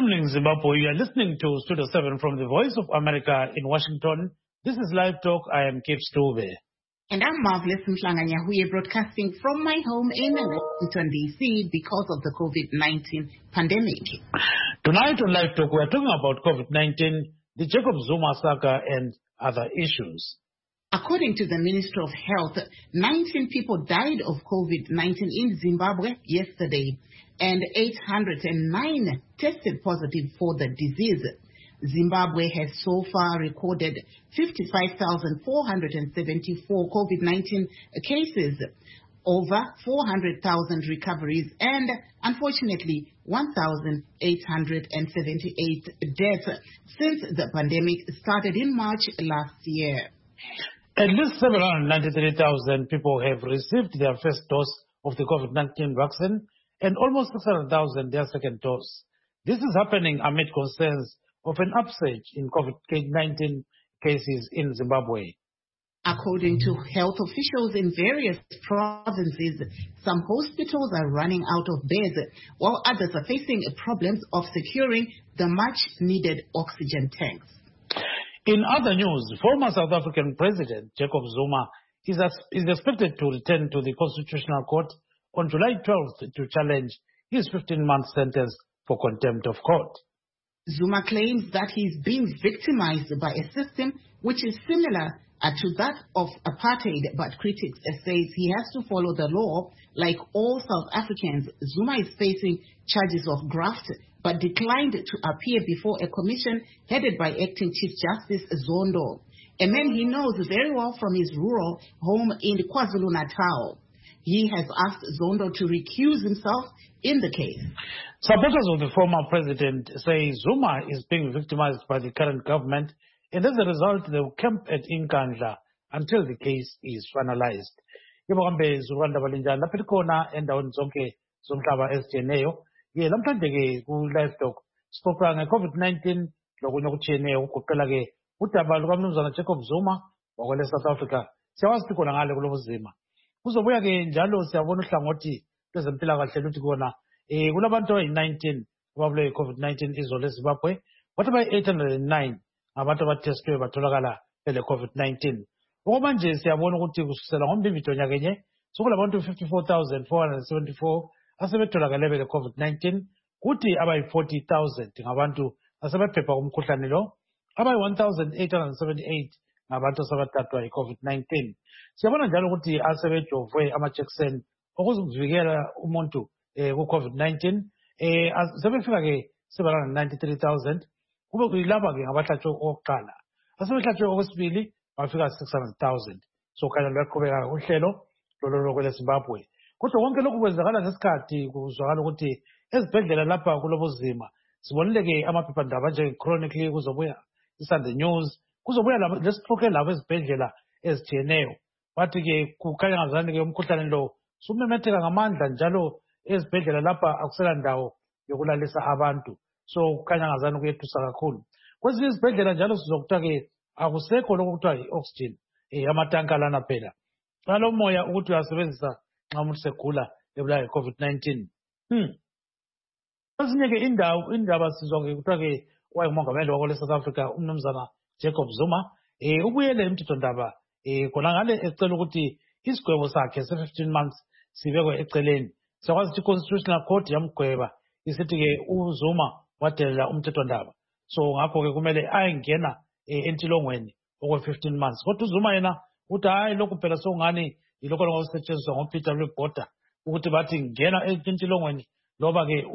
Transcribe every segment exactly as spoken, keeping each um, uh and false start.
evening, Zimbabwe. You are listening to Studio seven from the Voice of America in Washington. This is Live Talk. I am Kip Stove. And I'm Marvelous Mhlanga-Nyahuye, broadcasting from my home in Washington, D C because of the COVID nineteen pandemic. Tonight on Live Talk, we are talking about COVID nineteen, the Jacob Zuma saga, and other issues. According to the Ministry of Health, nineteen people died of COVID nineteen in Zimbabwe yesterday, and eight hundred nine tested positive for the disease. Zimbabwe has so far recorded fifty-five thousand four hundred seventy-four COVID nineteen cases, over four hundred thousand recoveries, and unfortunately one thousand eight hundred seventy-eight deaths since the pandemic started in March last year. At least seven hundred ninety-three thousand people have received their first dose of the COVID nineteen vaccine, and almost six hundred thousand their second dose. This is happening amid concerns of an upsurge in COVID nineteen cases in Zimbabwe. According to health officials in various provinces, some hospitals are running out of beds, while others are facing problems of securing the much-needed oxygen tanks. In other news, former South African President Jacob Zuma is, is expected to return to the Constitutional Court on July twelfth to challenge his fifteen-month sentence for contempt of court. Zuma claims that he's being victimized by a system which is similar uh, to that of apartheid, but critics uh, says he has to follow the law like all South Africans. Zuma is facing charges of graft, but declined to appear before a commission headed by acting Chief Justice Zondo, a man he knows very well from his rural home in KwaZulu-Natal. He has asked Zondo to recuse himself in the case. Supporters of the former president say Zuma is being victimized by the current government, and as a result, they will camp at Inkandla until the case is finalized. Ibokambe Zuranda Balinja Lapirkona and down Zonke Zomtaba Estieneo. Ye lamhlanje ke ku live talk sixoxa nge COVID nineteen lokunye okutshiyeneyo ukugoqela ke udaba lukamnumzana Jacob Zuma wakwele South Africa. Siyawazi khona ngale kulobuzima. Kuzobuya ke njalo siyabona uhlangothi lwezempilakahle luthi kona eh kulabantu abayi nineteen ababulawe COVID nineteen izolo eZimbabwe. What about eight hundred nine abantu abathestwe batholakala bele COVID nineteen. Okwamanje siyabona ukuthi kusukela ngoMbimbithi nyakenye sokulabantu fifty-four thousand four hundred seventy-four asebetholakale bele COVID nineteen, kuthi abayi forty thousand ngabantu asebephepha kumkhuhlane lo, abayi one thousand eight hundred seventy-eight ngabantu asebathathwa yi-COVID nineteen. Siyabona njalo ukuthi asebejovwe amajekiseni okuzivikela umuntu eh ku-COVID nineteen eh sebefika ke seven hundred ninety-three thousand, kube kuyilaba ke ngabahlatshwe okokuqala, asebehlatshwe okwesibili bafika six hundred thousand. So kanye luyaqhubeka uhlelo lolo lokwele Zimbabwe. Kodwa konke lokhu kwenzakala ngesikhathi kuzwakala ukuthi ezibhedlela lapha kulobuzima sibonile ke amaphephandaba njenge-Chronically kuzobuya iSunday News, kuzobuya lesiphoke labo ezibhedlela ezitshiyeneyo. Bathi ke kukhanya ngazani ke umkhuhlane lo sumemetheka ngamandla njalo ezibhedlela lapha akusela ndawo yokulalisa abantu. So kukhanya ngazani kuyethusa kakhulu. Kwezinye izibhedlela njalo sizokuthiwa ke akusekho lokhu kuthiwa yi-oxygen, eh amatanka lana phela. Ngalo moya ukuthi uyasebenzisa nxa umuntu segula ebulawa yi-COVID nineteen. Hmm. Kwezinye ke indawo indaba sizwa ke kuthiwa ke wayengumongameli wakwele South Africa umnumzana Jacob Zuma eh ubuyele emthethondaba eh khona ngale ecela ukuthi isigwebo sakhe se fifteen months sibekwe eceleni. Siyakwazi ukuthi i-Constitutional Court yamgweba isithi ke uZuma wadelela umthethondaba. So ngakho ke kumele ayengena entilongweni okwe fifteen months. Kodwa uZuma yena uthi hayi lokhu phela sokungani yilokho okusetshenziswa ngoPeter Lwebhoda ukuthi bathi ngena entilongweni loba ke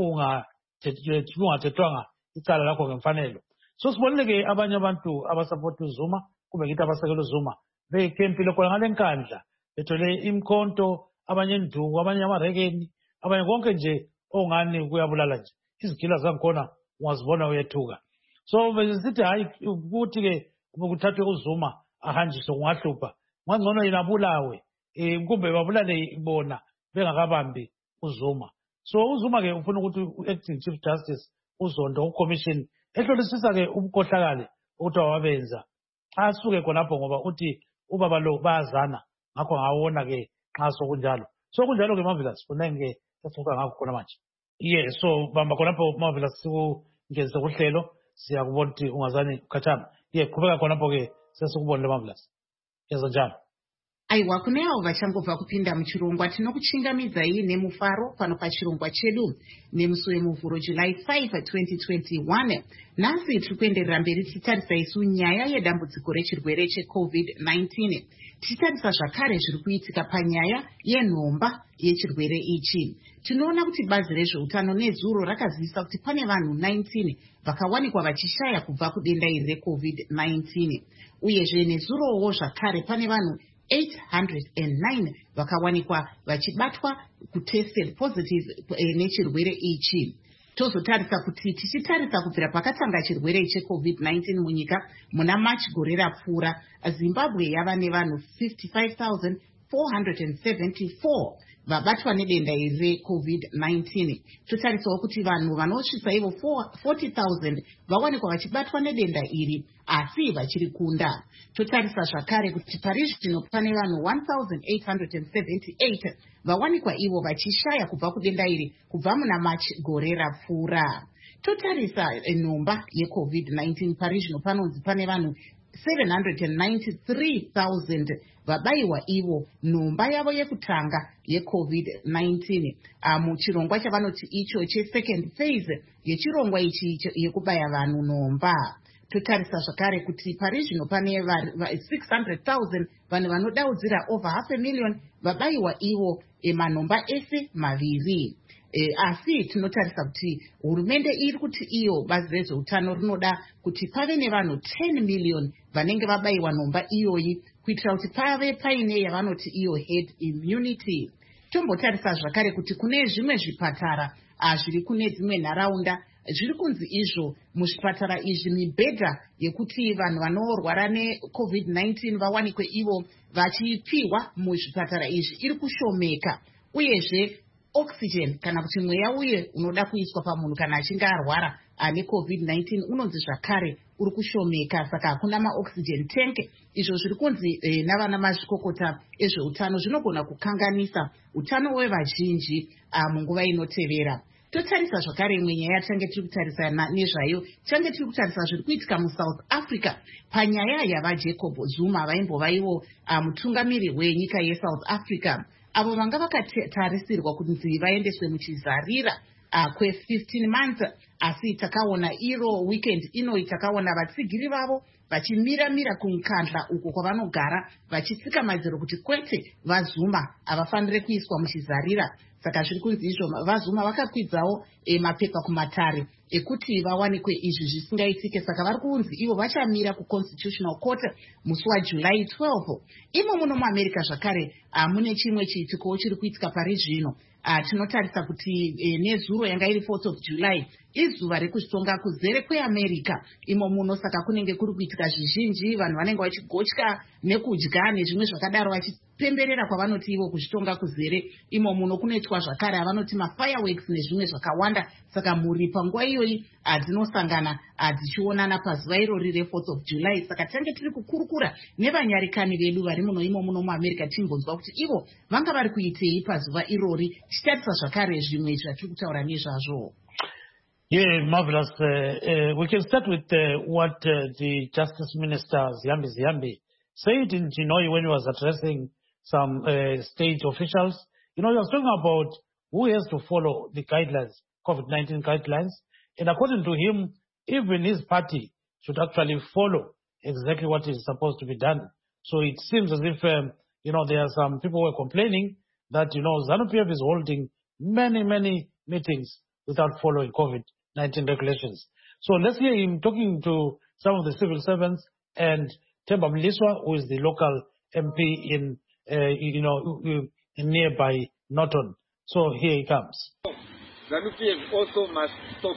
ungathethwanga icala lakho ngemfanelo. So sibonile ke abanye abantu abasapota uZuma kube ngithi abasekela uZuma bekempile khona ngale nkandla bethole imkhonto, abanye induku, abanye amarekeni, abanye konke nje ongani kuyabulala nje. Izigila zangikhona ungazibona uyethuka. So besithi hayi ukuthi ke ukuthathwe uZuma ahanjiswe kungahlupha. Ngangcono yena abulawe eh kumbe babulale bona bengakabambi uZuma. So uZuma ke ufuna ukuthi uacting Chief Justice uZondo uCommission ehlolisisa ke ubukhohlakale ukuthi wabenza asuke khonapho ngoba uthi ubaba lo bayazana ngakho ngawona ke nxa sokunjalo. So kunjalo ke Marvelous kunenge sesifuka ngakho khona manje. Yeah, so bamba khonapho Marvelous ngeze kuhlelo siyakubona ukuthi ungazani ukhathama. Ye qhubeka khonapho ke sesikubonile Marvelous. Yezo njalo. Aiwa kune avo vachangobva kupinda muchirongwa tinokuchingamidzai nemufaro pano pachirongwa chedu nemusi wemuvhuro July fifth twenty twenty-one. Nhasi tiri kuenderera mberi tichitarisa isu nyaya yedambudziko rechirwere checovid nineteen. Tichitarisa zvakare zviri kuitika panyaya yenhomba yechirwere ichi. Tinoona kuti bazi rezveutano nezuro rakazivisa kuti pane vanhu nineteen vakawanikwa vachishaya kubva kudenda iri recovid nineteen. Uyezve nezurowo zvakare pane vanhu eight hundred nine vakawanikwa vachibatwa kutested positive e, nechirwere ichi. Tozotarisa kuti tichitarisa kubvira pakatanga chirwere checovid nineteen munyika muna March gore rapfuura, Zimbabwe yava nevanhu fifty-five thousand four hundred seventy-four vabatwa nedenda iri recovid nineteen. Totarisawo kuti vanhu vanosvitsa ivo forty thousand vawanikwa vachibatwa nedenda iri asi vachiri kunda. Totarisa zvakare kuti parizvi zvino pane vanhu one thousand eight hundred seventy-eight vawanikwa ivo vachishaya kubva kudenda iri kubva muna March gore rapfuura. Totarisa nhomba yecovid nineteen parizvi zvino panonzi pane vanhu seven hundred ninety-three thousand vabayiwa ivo nhomba yavo yekutanga yecovid nineteen. Muchirongwa chavanoti icho chesecond phase yechirongwa ichi yekubaya vanhu nhomba. Totarisa zvakare kuti pari zvino pane six hundred thousand vanhu vanodaudzira over half a million vabayiwa ivo emanhomba ese maviri. E, asi tinotarisa kuti hurumende iri kuti iyo bazi rezveutano rinoda kuti pave nevanhu ten million vanenge vabayiwa nhomba iyoyi kuitira kuti pave paine yavanoti iyo head immunity. Tombotarisa zvakare kuti kune zvimwe zvipatara zviri kune dzimwe nharaunda zviri kunzi izvo muzvipatara izvi mibhedha yekuti vanhu vanorwara necovid nineteen vawanikwe ivo vachipiwa muzvipatara izvi iri kushomeka. Uyezve oxygen kana kuti mweya uye unoda kuiswa pamunhu kana achinge arwara ane covid nineteen unonzi zvakare uri kushomeka, saka hakuna maoxygen tank. Izvo zviri kunzi e, navana mazvikokota ezveutano zvinogona kukanganisa utano hwevazhinji munguva inotevera. Totarisa zvakare imwe nyaya change tiri kutarisa nezvayo, change tiri kutarisa zviri kuitika muSouth Africa panyaya yavaJacob Zuma vaimbova ivo mutungamiri wenyika yeSouth Africa, avo vanga vakatarisirwa kunzi vaendeswe muchizarira uh, kwe fifteen months. Asi takaona iro weekend ino takaona vatsigiri vavo vachimira-mira kumukandla uko kwavanogara vachitsika madziro kuti kwete vaZuma havafanire kuiswa muchizarira. Saka zviri kunzi izvo vaZuma vakakwidzawo e, mapepa kumatare ekuti vawanikwe izvi zvisingaitike. Saka vari kunzi ivo vachamira kuConstitutional Court musi waJuly twelfth. Imo muno muAmerica zvakare uh, mune chimwe chiitiko chiri kuitika pari zvino. Uh, tinotarisa kuti e, nezuro yanga iri fourth of July izuva rekuzvitonga kuzere kweAmerica imo muno. Saka kunenge kuri kuitika zvizhinji, vanhu vanenge vachigotya nekudya nezvimwe zvakadaro vachipemberera kwavanoti ivo kuzvitonga kuzere imo muno. Kunoitwa zvakare avanoti mafireworks nezvimwe zvakawanda. Saka mhuri panguva iyoyi dzinosangana dzichionana pazuva irori refourth of July. Saka tange tiri kukurukura nevanyarikani vedu vari muno imo muno muAmerica timbonzwa kuti ivo vanga vari kuitei pazuva irori, tichitarisa zvakare zvimwe zvatiri kutaura nezvazvo. Yeah, marvelous. Uh, uh, we can start with uh, what uh, the Justice Minister Ziyambi Ziyambi said in Chinoi when he was addressing some uh, state officials. You know, he was talking about who has to follow the guidelines, COVID nineteen guidelines. And according to him, even his party should actually follow exactly what is supposed to be done. So it seems as if, um, you know, there are some people who are complaining that, you know, ZANU-P F is holding many, many meetings without following COVID nineteen regulations. So let's hear him talking to some of the civil servants and Themba Mliswa, who is the local M P in, uh, you know, in nearby Norton. So here he comes. ZANU-P F also must stop,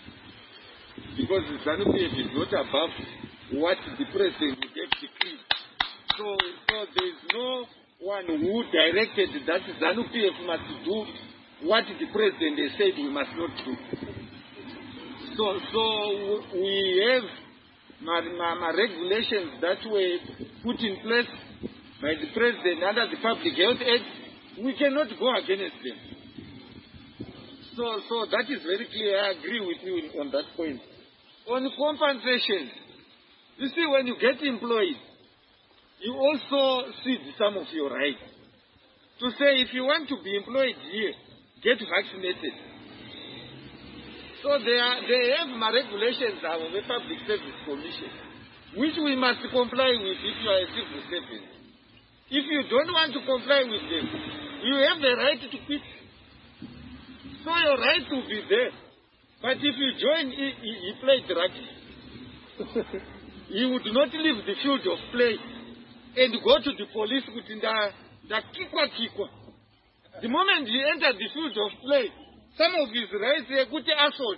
because ZANU-P F is not above what the president would have decreed. So, so there is no one who directed that ZANU-P F must do what the president has said we must not do. So, so we have my, my, my regulations that were put in place by the president under the Public Health Act. We cannot go against them. So, so that is very clear. I agree with you in, on that point. On compensation, you see, when you get employed, you also cede some of your rights. To say, if you want to be employed here, get vaccinated. So they, are, they have my regulations of the Public Service Commission, which we must comply with if you are a civil servant. If you don't want to comply with them, you have the right to quit. So your right will be there. But if you join, he, he, he played rugby. He would not leave the field of play and go to the police with the, the kikwa kikwa. The moment he entered the field of play, some of his rights are good assault.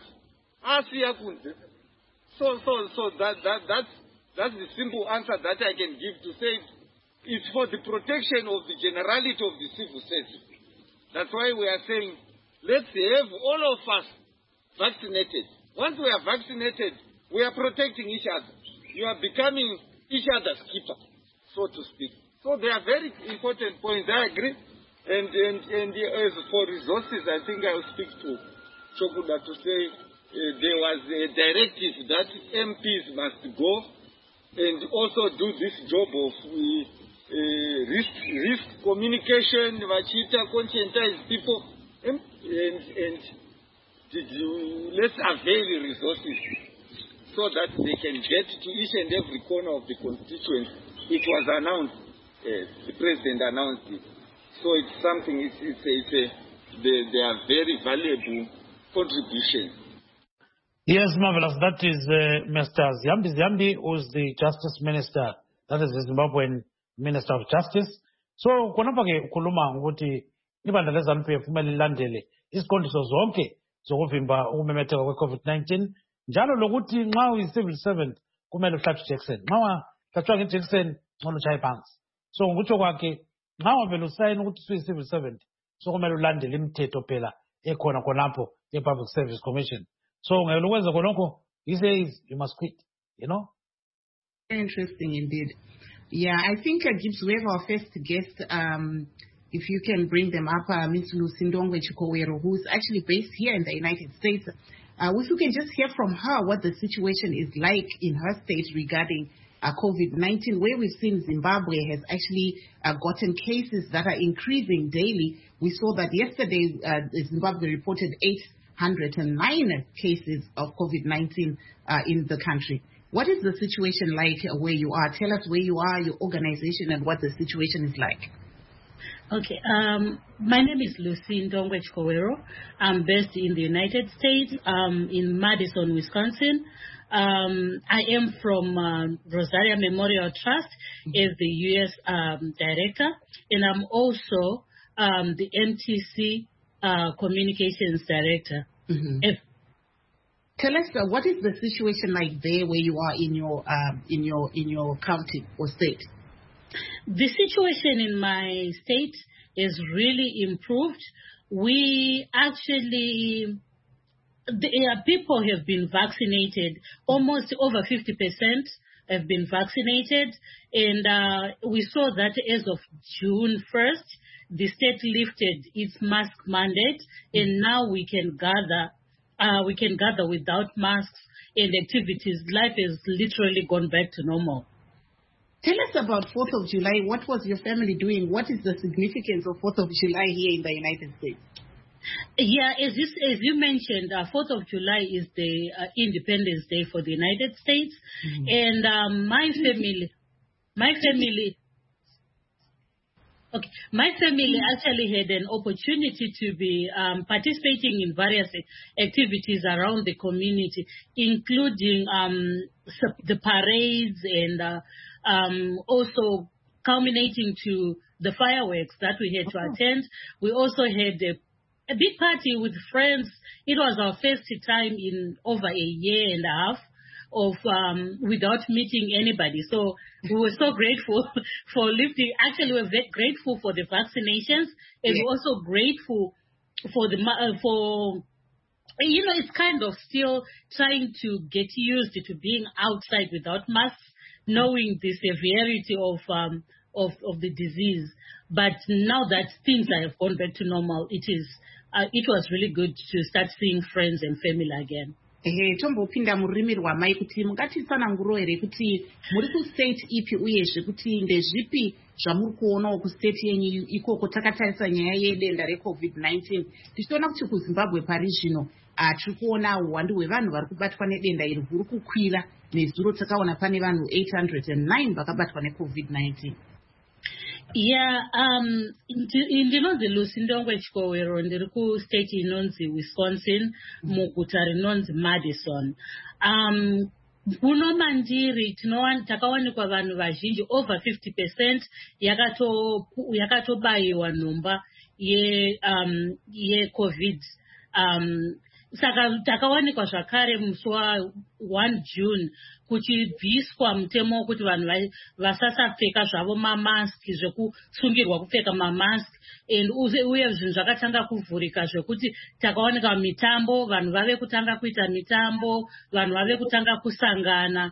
So, so, so that, that, that's, that's the simple answer that I can give to say it's for the protection of the generality of the civil service. That's why we are saying, let's have all of us vaccinated. Once we are vaccinated, we are protecting each other. You are becoming each other's keeper, so to speak. So they are very important points. I agree. And, and, and as for resources, I think I will speak to Chokuda to say uh, there was a directive that M Ps must go and also do this job of uh, uh, risk, risk communication, Vachita, conscientize people, and, and, and did you, let's avail the resources so that they can get to each and every corner of the constituency. It was announced, uh, the president announced it. So it's something, it's, it's, a, it's a, they, they are very valuable contributions. Yes, marvelous. That is uh, Mister Ziyambi Ziyambi, who is the Justice Minister. That is the Zimbabwean Minister of Justice. So, konapake kuluma ukuthi ibandla leZANU-P F kumele lilandele isiqondiso zonke zokuvimba ukumemetheka kwe-COVID nineteen. Njalo lokuthi nxa uyi-civil servant kumele uhlatshwe ijekiseni. Nxa uhlatshwa ngejekiseni, ngcono utshaye phansi. So, ngokutsho kwakhe, nxa wavele usayina ukuthi usuyi-civil servant, so kumele ulandele imithetho phela ekhona khonapho ye-Public Service Commission. So, he says you must quit, you know? Interesting indeed. Yeah, I think, uh, Gibbs, we have our first guest. Um, if you can bring them up, uh, Miz Lusindongwe Chikowero, who's actually based here in the United States. Uh, if you can just hear from her what the situation is like in her state regarding uh, COVID nineteen, where we've seen Zimbabwe has actually uh, gotten cases that are increasing daily. We saw that yesterday uh, Zimbabwe reported eight one hundred nine cases of COVID nineteen uh, in the country. What is the situation like where you are? Tell us where you are, your organization, and what the situation is like. Okay, um, my name is Lucy Ndongwe Chikowero. I'm based in the United States, um, in Madison, Wisconsin. Um, I am from uh, Rosaria Memorial Trust as the U S um, director, and I'm also um, the M T C Uh, communications director. Mm-hmm. If, Tell us uh, what is the situation like there where you are in your um, in your in your county or state? The situation in my state is really improved. We actually, the, uh, people have been vaccinated. Almost over fifty percent have been vaccinated, and uh, we saw that as of June first. The state lifted its mask mandate, and now we can gather, uh, we can gather without masks and activities. Life has literally gone back to normal. Tell us about fourth of July. What was your family doing? What is the significance of fourth of July here in the United States? Yeah, as you, as you mentioned, uh, fourth of July is the uh, Independence Day for the United States, mm-hmm. and um, my family, my family. Okay, my family actually had an opportunity to be um, participating in various activities around the community, including um, the parades and uh, um, also culminating to the fireworks that we had to oh. attend. We also had a, a big party with friends. It was our first time in over a year and a half of um, without meeting anybody. So we were so grateful for lifting. Actually, we were very grateful for the vaccinations, and yeah. we're also grateful for the uh, for you know it's kind of still trying to get used to being outside without masks, knowing the severity of um, of, of the disease. But now that things have gone back to normal, it is uh, it was really good to start seeing friends and family again. ehe tombopinda murimi rwamai kuti mungatitsananguro here kuti muri kustate ipi uyezve kuti ndezvipi zvamuri kuonawo kustate yenyu ikoko takatarisa nyaya yedenda recovid nineteen tichiona kuti kuzimbabwe pari zvino tiri kuona uwandu hwevanhu vari kubatwa nedenda iri huri kukwira. Nezuro takaona pane vanhu eight hundred nine vakabatwa necovid nineteen. Yeah, um, ndinonzi Lucy Ndongwe Chikowero, ndiri kustate inonzi Wisconsin, muguta rinonzi Madison. Um, kuno mandiri takawanikwa vanhu vazhinji over fifty percent yakato yakatobayiwa nhomba ye um ye COVID. Um, saka takawanikwa zvakare musi wa June kuchibviswa mutemo wekuti vanhu vasasapfeka zvavo mamaski, zvekusungirwa kupfeka mamaski, and uye zvinhu zvakatanga kuvhurika zvekuti takawanika mitambo, vanhu vave kutanga kuita mitambo, vanhu vave kutanga kusangana,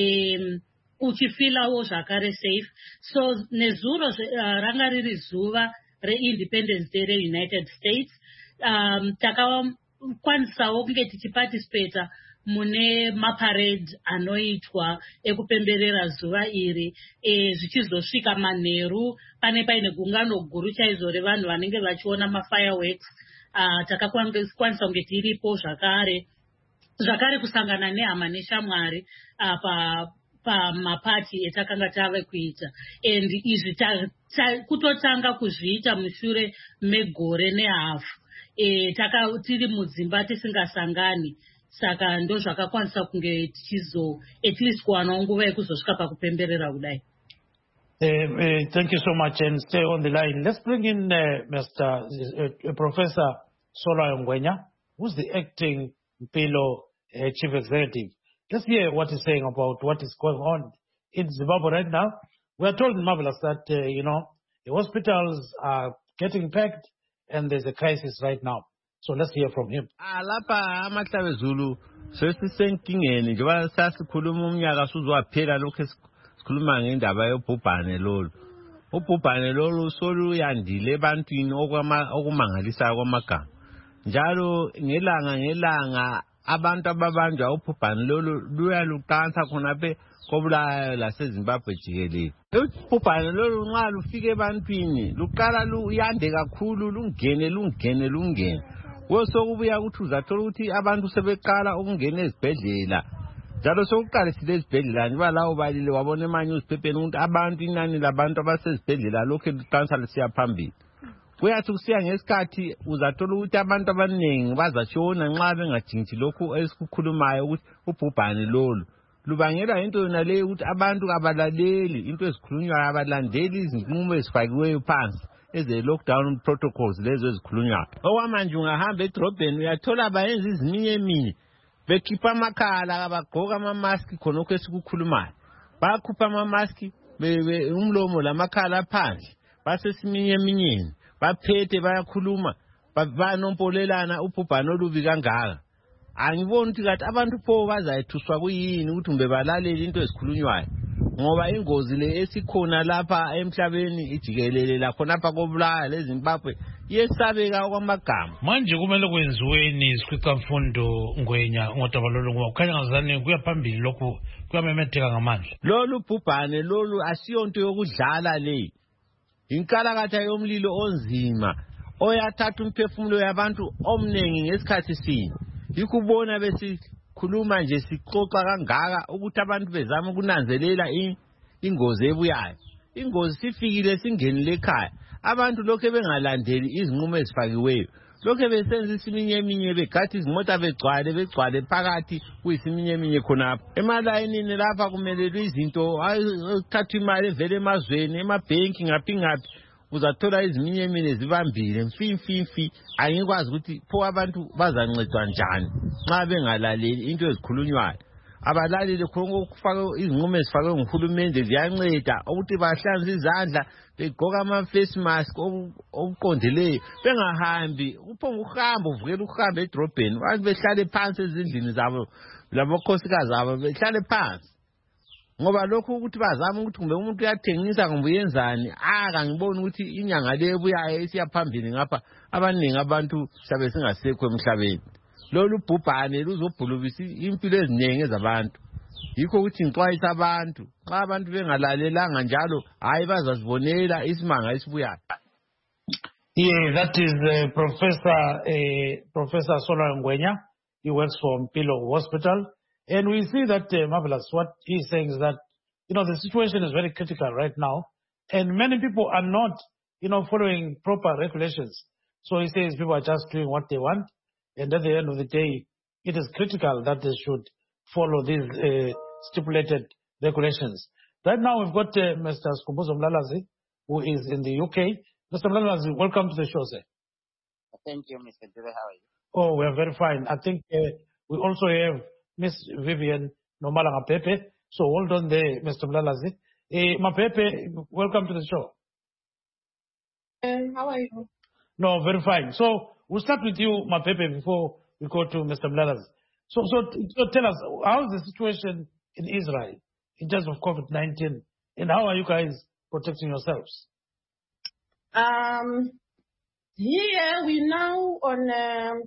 um, uchifilawo zvakare safe. So nezuro uh, ranga riri zuva re-Independence Day re-United States, um, takakwanisawo kunge tichiparticipata mune maparade anoitwa ekupemberera zuva iri, e, zvichizosvika manheru pane paine gungano guru chaizvo revanhu vanenge vachiona mafireworks. Uh, takakwanisa kunge tiripo zvakare zvakare kusangana nehama neshamwari uh, pa pamapati etakanga tave kuita, and izvi kutotanga kuzviita mushure megore nehafu e, taka tiri mudzimba tisingasangani. Saka ndo zvakakwanisa kunge tichizo at least kuwana nguva yekuzosvika pakupemberera kudai. Uh, uh, thank you so much, and stay on the line. Let's bring in uh, Mister Uh, Professor Sola Ngwenya, who's the acting Mpilo uh, chief executive. Let's hear what he's saying about what is going on in Zimbabwe right now. We are told in Marvelous that uh, you know the hospitals are getting packed and there's a crisis right now. So let's hear from him. Alapa amahlabe Zulu sesisenkingeni njengoba sasikhuluma umnyaka suzowaphela lokho sikhuluma ngendaba yobhubhane lolu. Ubhubhane lolu soluyandile ebantwini okumangalisa kwamagama. Njalo ngelanga ngelanga abantu ababanjwa ubhubhane lolu luyaluqansa khonaphe kobulayo laseZimbabwe jikelele. Ubhubhane lolu nxa lufike ebantwini luqala luyande kakhulu, lungene lungene lungene. Wosokubuya ukuthi uzathola ukuthi abantu sebeqala ukungena ezibhedlela. Njalo sokuqalisile ezibhedlela njengoba lawo balile wabona emanyuziphepheni ukuthi abantu inani labantu abasezibhedlela lokho luqansa lisiya phambili. Kuyathi kusiya ngesikhathi uzathola ukuthi abantu abaningi bazashona nxa bengajinji lokhu esikukhulumayo ukuthi ubhubhane lolu lubangela into yona leyo ukuthi abantu abalaleli into ezikhulunywayo, abalandeli izinqumo ezifakiweyo phansi eze lockdown protocols lezo ezikhulunywayo. Okwamanje ungahamba edrobheni uyathola bayenza iziminye eminye bekhipha amakhala abagqoka amamaski khonokho esikukhulumayo. Bakhupha amamaski umlomo lamakhala phandle basesiminye eminyeni baphethe bayakhuluma banompolelana ubhubhane olubi kangaka. Angiboni ukuthi kathi abantu pho bazayithuswa kuyini ukuthi mbe balalele into ezikhulunywayo, ngoba ingozi le esikhona lapha emhlabeni ijikelele la khonapha kobulaya leZimbabwe yesabeka kwamagama. Manje kumele kwenziweni isikhwicamfundo Ngwenya ngodaba lolu ngoba kukhanya ngazani kuya phambili lokhu kuyamemetheka ngamandla. Lolu bhubhane lolu asiyonto yokudlala le. Inkalakatha yomlilo onzima oyathatha umphefumulo yabantu omnengi ngesikhathi sinye. Yikubona besikhuluma nje sixoxa kangaka ukuthi abantu bezama ukunanzelela ingozi ebuyayo. Ingozi sifikile singenile ekhaya. Abantu lokho bengalandeli izinqumo ezifakiweyo. Lokho besenza isiminye eminye begathi izimota begcwale begcwale phakathi kuyisiminye eminye khonapha. Emalayinini lapha kumelelwe izinto ayithatha imali evele emazweni emabhenki ngaphi ngaphi. Uzathola iziminye eminye zibambile mfi mfi mfi. Angikwazi ukuthi pho abantu bazancedwa njani nxa bengalaleli into ezikhulunywayo. Abalaleli khonko kufaka izinqumo ezifakwe nguhulumende ziyanceda ukuthi bahlanze izandla begqoka ama face mask okuqondileyo bengahambi uphonga uhamba uvukela ukuhamba edrobheni abantu behlale phansi ezindlini zabo labokhosikazi zabo behlale phansi. ngoba lokho ukuthi bazama ukuthi kumbe umuntu uyathengisa kumbe uyenzani aka ngibona ukuthi inyanga lebuyayo isiyaphambili ngapha abaningi abantu sabe singasekho emhlabeni lolu bhubhane luzobhulubisa impilo eziningi ezabantu yikho ukuthi ngixwayisa abantu xa abantu bengalalelanga njalo hayi bazazibonela isimanga esibuyayo. Yeah, that is uh, Professor uh, Professor Sola Ngwenya. He works for Mpilo Hospital. And we see that, uh, Marvelous, what he's saying is that, you know, the situation is very critical right now. And many people are not, you know, following proper regulations. So he says people are just doing what they want. And at the end of the day, it is critical that they should follow these uh, stipulated regulations. Right now, we've got uh, Mister Skhumbuzo Mlalazi, who is in the U K. Mister Mlalazi, welcome to the show, sir. Thank you, Mister Dube. How are you? Oh, we are very fine. I think uh, we also have Miss Vivian Nomala Mapepe. So hold on there, Mister Mlalazi. Uh, Mapepe, welcome to the show. Um, how are you? No, very fine. So we'll start with you, Mapepe, before we go to Mister Mlalazi. So, so, so tell us, how is the situation in Israel in terms of COVID nineteen, and how are you guys protecting yourselves? Um, here we now on, um,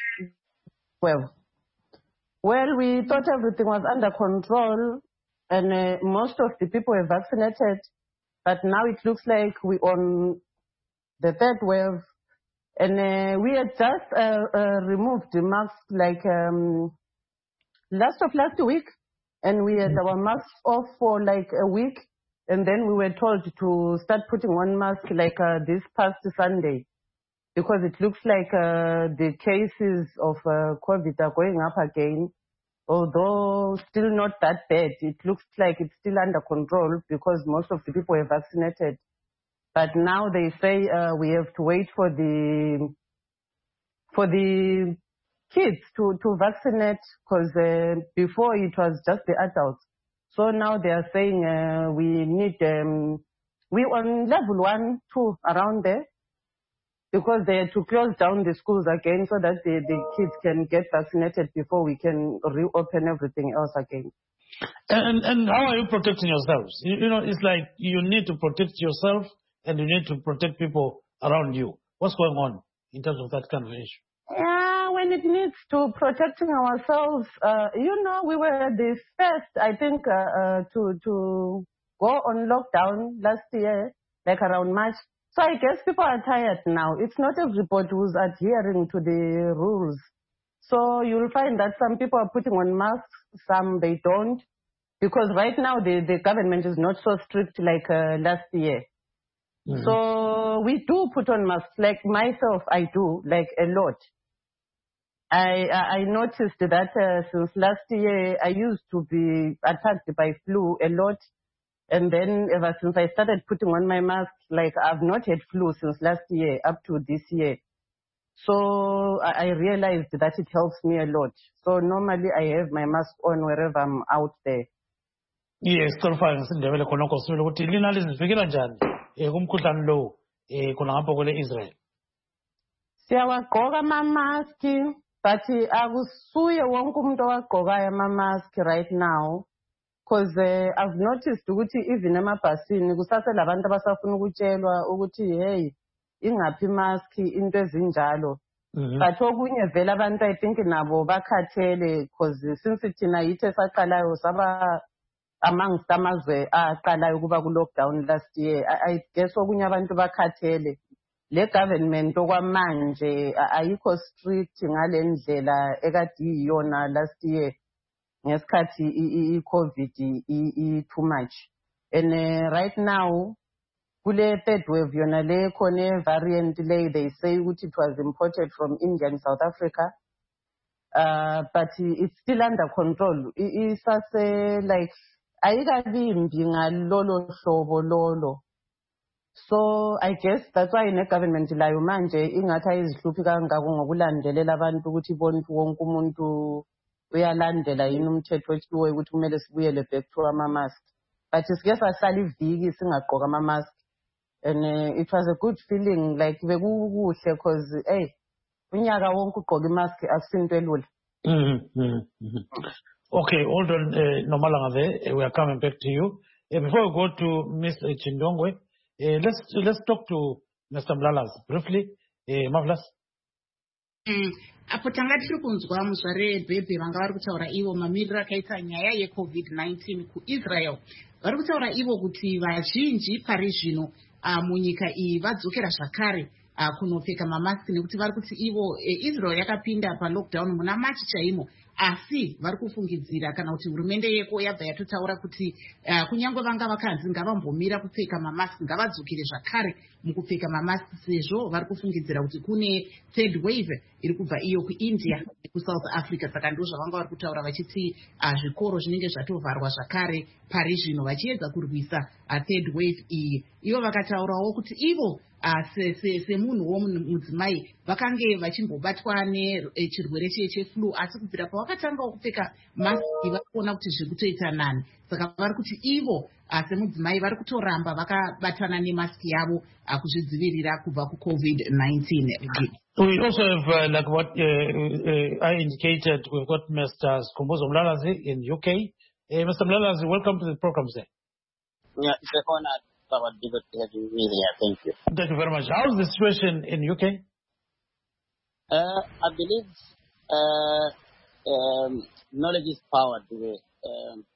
well, well, we thought everything was under control and uh, most of the people were vaccinated, but now it looks like we're on the third wave. And uh, we had just uh, uh, removed the masks like um, last of last week, and we had our masks off for like a week, and then we were told to start putting one mask like uh, this past Sunday, because it looks like uh, the cases of uh, COVID are going up again, although still not that bad. It looks like it's still under control because most of the people are vaccinated. But now they say uh, we have to wait for the for the kids to, to vaccinate, because uh, before it was just the adults. So now they are saying uh, we need, um, we on level one, two, around there, because they had to close down the schools again so that the, the kids can get vaccinated before we can reopen everything else again. And, and how are you protecting yourselves? You, you know, it's like you need to protect yourself and you need to protect people around you. What's going on in terms of that kind of issue? Yeah, when it needs to protecting ourselves, uh, you know, we were the first, I think, uh, uh, to to go on lockdown last year, like around March. So I guess people are tired now. It's not everybody who's adhering to the rules. So you'll find that some people are putting on masks, some they don't, because right now the, the government is not so strict like uh, last year. Mm-hmm. So we do put on masks, like myself, I do, like a lot. I I noticed that uh, since last year, I used to be attacked by flu a lot. And then ever since I started putting on my mask, like I've not had flu since last year up to this year. So I, I realized that it helps me a lot. So normally I have my mask on wherever I'm out there. Yes, qualifying sindebele khona kosibele ukuthi lina lizivikela njani eh kumkhuhlane lo eh khona ngapha kwele Israel. Siyawagqoka ama mask, but akusuye wonke umuntu owagqokayo ama mask right now, because uh, I've noticed ukuthi even emabhasini kusasela abantu abasafuna ukutshelwa ukuthi hey ingaphi mask into ezinjalo. But okunye vele abantu I think nabo bakhathele, because since thina yithe saqalayo saba amongst amazwe aqalayo kuba ku lockdown last year, I, I guess okunye abantu bakhathele. Le government okwamanje ayikho strict ngale ndlela ekade iyona last year ngesikhathi i COVID i too much. And uh, right now kule third wave yona le khona variant le, they say ukuthi it was imported from India and South Africa. Uh, but it's still under control. Isase like ayikabimbi ngalolo hlobo lolo. So I guess that's why in the government layo manje ingathi ayizihluphi kangako ngokulandelela abantu ukuthi bonke wonke umuntu uyalandela yini umthetho otshiwo ukuthi kumele sibuyele back to ama mask. But sike sahlala iviki singagqoka ama mask, and uh, it was a good feeling, like bekukuhle because hey unyaka wonke ugqoka imask akusinto elula. Mhm. Okay, hold on, uh, Nomalanga there. Uh, we are coming back to you. Uh, before we go to Miz Chindongwe, uh, let's let's talk to Mister Mlalas briefly. Uh, Marvelous. Mm. Apo tanga tiri kunzwa muzvare bhebhe vanga vari kutaura ivo mamiriro akaita nyaya yecovid nineteen kuisrael. Vari kutaura ivo kuti vazhinji pari zvino uh, munyika iyi vadzokera zvakare uh, kunopfeka mamaski nekuti vari kuti ivo eh, Israel yakapinda palockdown muna Machi chaimo, asi vari kufungidzira kana kuti hurumende yeko yabva yatotaura kuti uh, kunyange vanga vakanzi ngavambomira kupfeka mamaski ngavadzokere zvakare mukupfeka mamaski sezvo vari kufungidzira kuti kune third wave iri kubva iyo kuIndia nekusouth Africa. Saka ndo zvavanga vari kutaura vachiti uh, zvikoro zvinenge zvatovharwa zvakare pari zvino vachiedza kurwisa uh, third wave iyi. Ivo vakataurawo kuti ivo semunhuwo mudzimai vakange vachimbobatwa nechirwere cheflu, asi kubvira pavakatangawo kupfeka maski vakuona kuti zviri kutoita nani. Saka vari kuti ivo semudzimai vari kutoramba vakabatana nemaski yavo kuzvidzivirira kubva kucovid nineteen. We also have, uh, like what uh, uh, I indicated, we've got Mister Skhumbuzo Mlalazi in U K. Uh, Mister Mlalazi, welcome to the program, sir. Yeah, it's an honor. Having me here. Thank you. Thank you very much. How is the situation in U K? Uh, I believe uh, um, knowledge is power. The, um,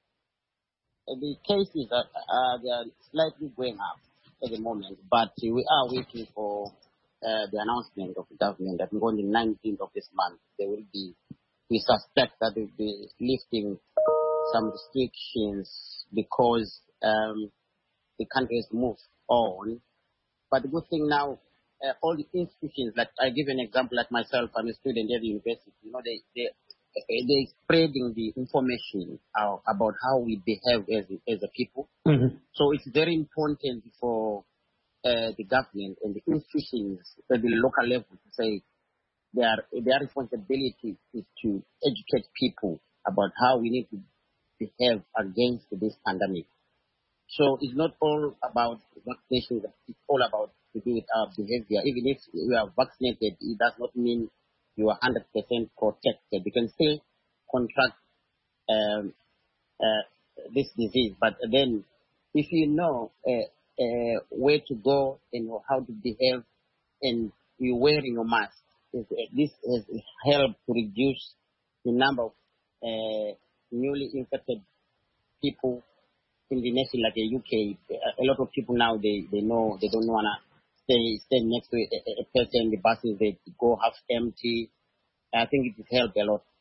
the cases are, uh, they are slightly going up at the moment, but we are waiting for uh, the announcement of the government that on the nineteenth of this month there will be. We suspect that they will be lifting some restrictions because. Um, The country has moved on. But the good thing now, uh, all the institutions, like I give an example, like myself, I'm a student at the university, you know, they, they, they're spreading the information uh, about how we behave as, as a people. Mm-hmm. So it's very important for uh, the government and the institutions at the local level to say their, their responsibility is to educate people about how we need to behave against this pandemic. So it's not all about vaccination, it's all about to do with our behavior. Even if you are vaccinated, it does not mean you are one hundred percent protected. You can still contract um, uh, this disease, but then if you know uh, uh, where to go and how to behave and you're wearing your mask, this has helped to reduce the number of uh, newly infected people in the nation like the U K. A lot of people now, they, they know, they don't want to stay stay next to a, a person. The buses, they go half empty. I think it has helped a lot.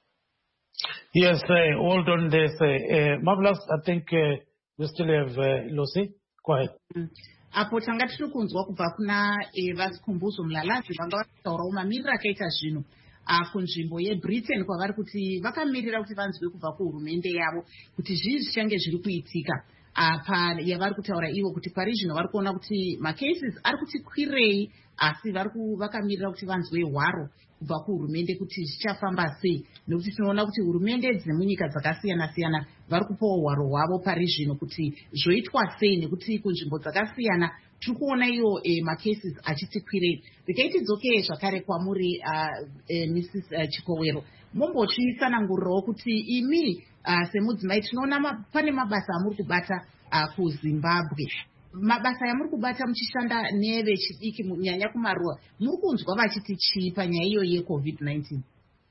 Yes, uh, hold on this. Uh, uh, Marvelous, I think uh, we still have uh, Lucy. Go ahead. Mm. Apo tanga tiri kunzwa kubva kuna Vaskhumbuzo Mlalazi vanga vataurawo mamiriro akaita zvino kunzvimbo yeBritain kwavari kuti vakamirira kuti vanzwe kubva kuhurumende yavo kuti zvii zvichange zviri kuitika. Apa yavari kutaura ivo kuti pari zvino vari kuona kuti macases ari kuti kwirei, asi vakamirira kuti vanzwe hwaro kubva kuhurumende kuti zvichafamba sei, nekuti tinoona kuti hurumende dzemunyika dzakasiyana siyana vari kupawo hwaro hwavo pari zvino kuti zvoitwa sei, nekuti kunzvimbo dzakasiyana tiri kuona iyo eh, macases achiti kwirei. Ndikaiti dzokei zvakare kwamuri uh, eh, Missus Uh, Chikowero, mombochitsanangurirawo kuti imi uh, semudzimai tinoona ma, pane mabasa amuri kubata uh, kuZimbabwe. Mabasa yamuri kubata muchishanda nevechidiki nyanya kumaruwa, muri kunzwa vachiti chii panyaya iyo yecovid nineteen?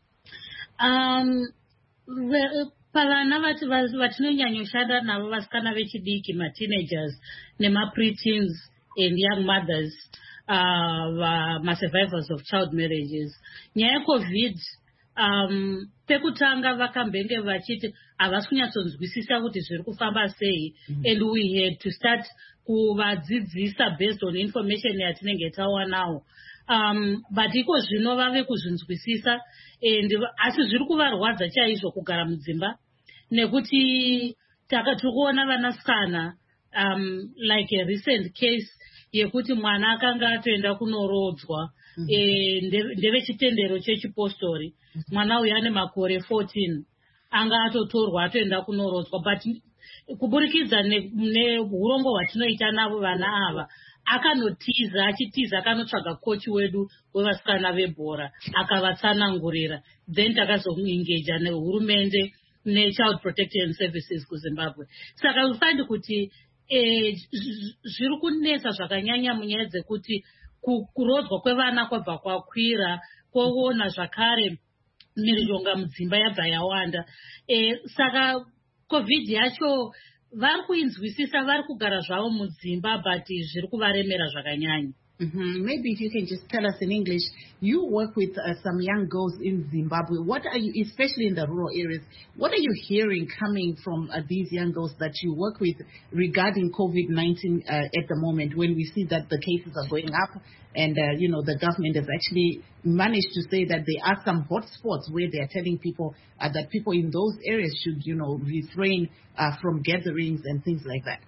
Um, pavana vatinonyanya kushanda navo vasikana vechidiki, mateenagers nemapreteens and young mothers, uh, ma-survivors of child marriages, nyaya yecovid um, pekutanga vakambenge vachiti havasi kunyatsonzwisisa kuti zviri kufamba sei, mm-hmm. and we had to start kuvadzidzisa based on information yatinenge tawanawo. Um, but iko zvino vave kuzvinzwisisa, and asi zviri kuvarwadza chaizvo kugara mudzimba, nekuti takatikuona vanasikana um, like a recent case yekuti mwana akanga atoenda kunorodzwa, mm-hmm. e, ndevechitendero chechipostori, mm-hmm. mwana uyu ane makore fourteen anga atotorwa atoenda kunorodzwa, but kuburikidza neurongwa hwatinoita navo vana ava akanotiza achitiza akanotsvaga kochi wedu wevasikana vebhora akavatsanangurira, then takazomuengeja nehurumende ne-child protection services kuZimbabwe. Saka ufind kuti eh, zviri kunetsa zvakanyanya munyaya dzekuti kurodzwa kwevana kwabva kwakwira, kwoona zvakare mirizhonga mudzimba yabva yawanda. Eh, saka COVID yacho vari kuinzwisisa, vari kugara zvavo mudzimba, but zviri kuvaremera zvakanyanya. Mm-hmm. Maybe if you can just tell us in English, you work with uh, some young girls in Zimbabwe. What are you, especially in the rural areas, what are you hearing coming from uh, these young girls that you work with regarding COVID nineteen uh, at the moment, when we see that the cases are going up and, uh, you know, the government has actually managed to say that there are some hotspots where they are telling people uh, that people in those areas should, you know, refrain uh, from gatherings and things like that?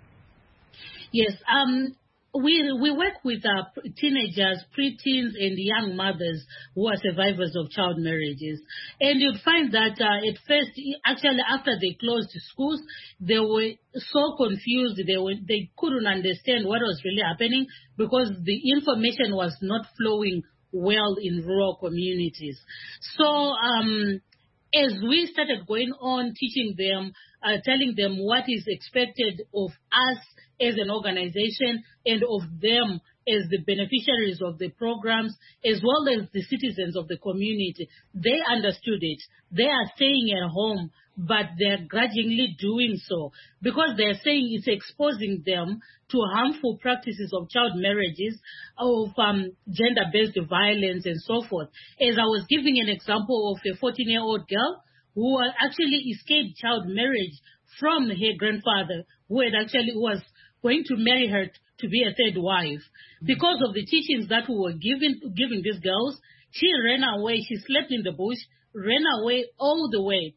Yes, um, We we work with uh, teenagers, preteens, and young mothers who are survivors of child marriages. And you'd find that uh, at first, actually after they closed schools, they were so confused. They were they couldn't understand what was really happening because the information was not flowing well in rural communities. So um, as we started going on, teaching them, uh, telling them what is expected of us as an organization and of them as the beneficiaries of the programs, as well as the citizens of the community, they understood it. They are staying at home, but they're grudgingly doing so because they're saying it's exposing them to harmful practices of child marriages, of um, gender-based violence, and so forth. As I was giving an example of a fourteen-year-old girl who actually escaped child marriage from her grandfather, who had actually was going to marry her to be a third wife. Because of the teachings that we were giving, giving these girls, she ran away. She slept in the bush, ran away all the way,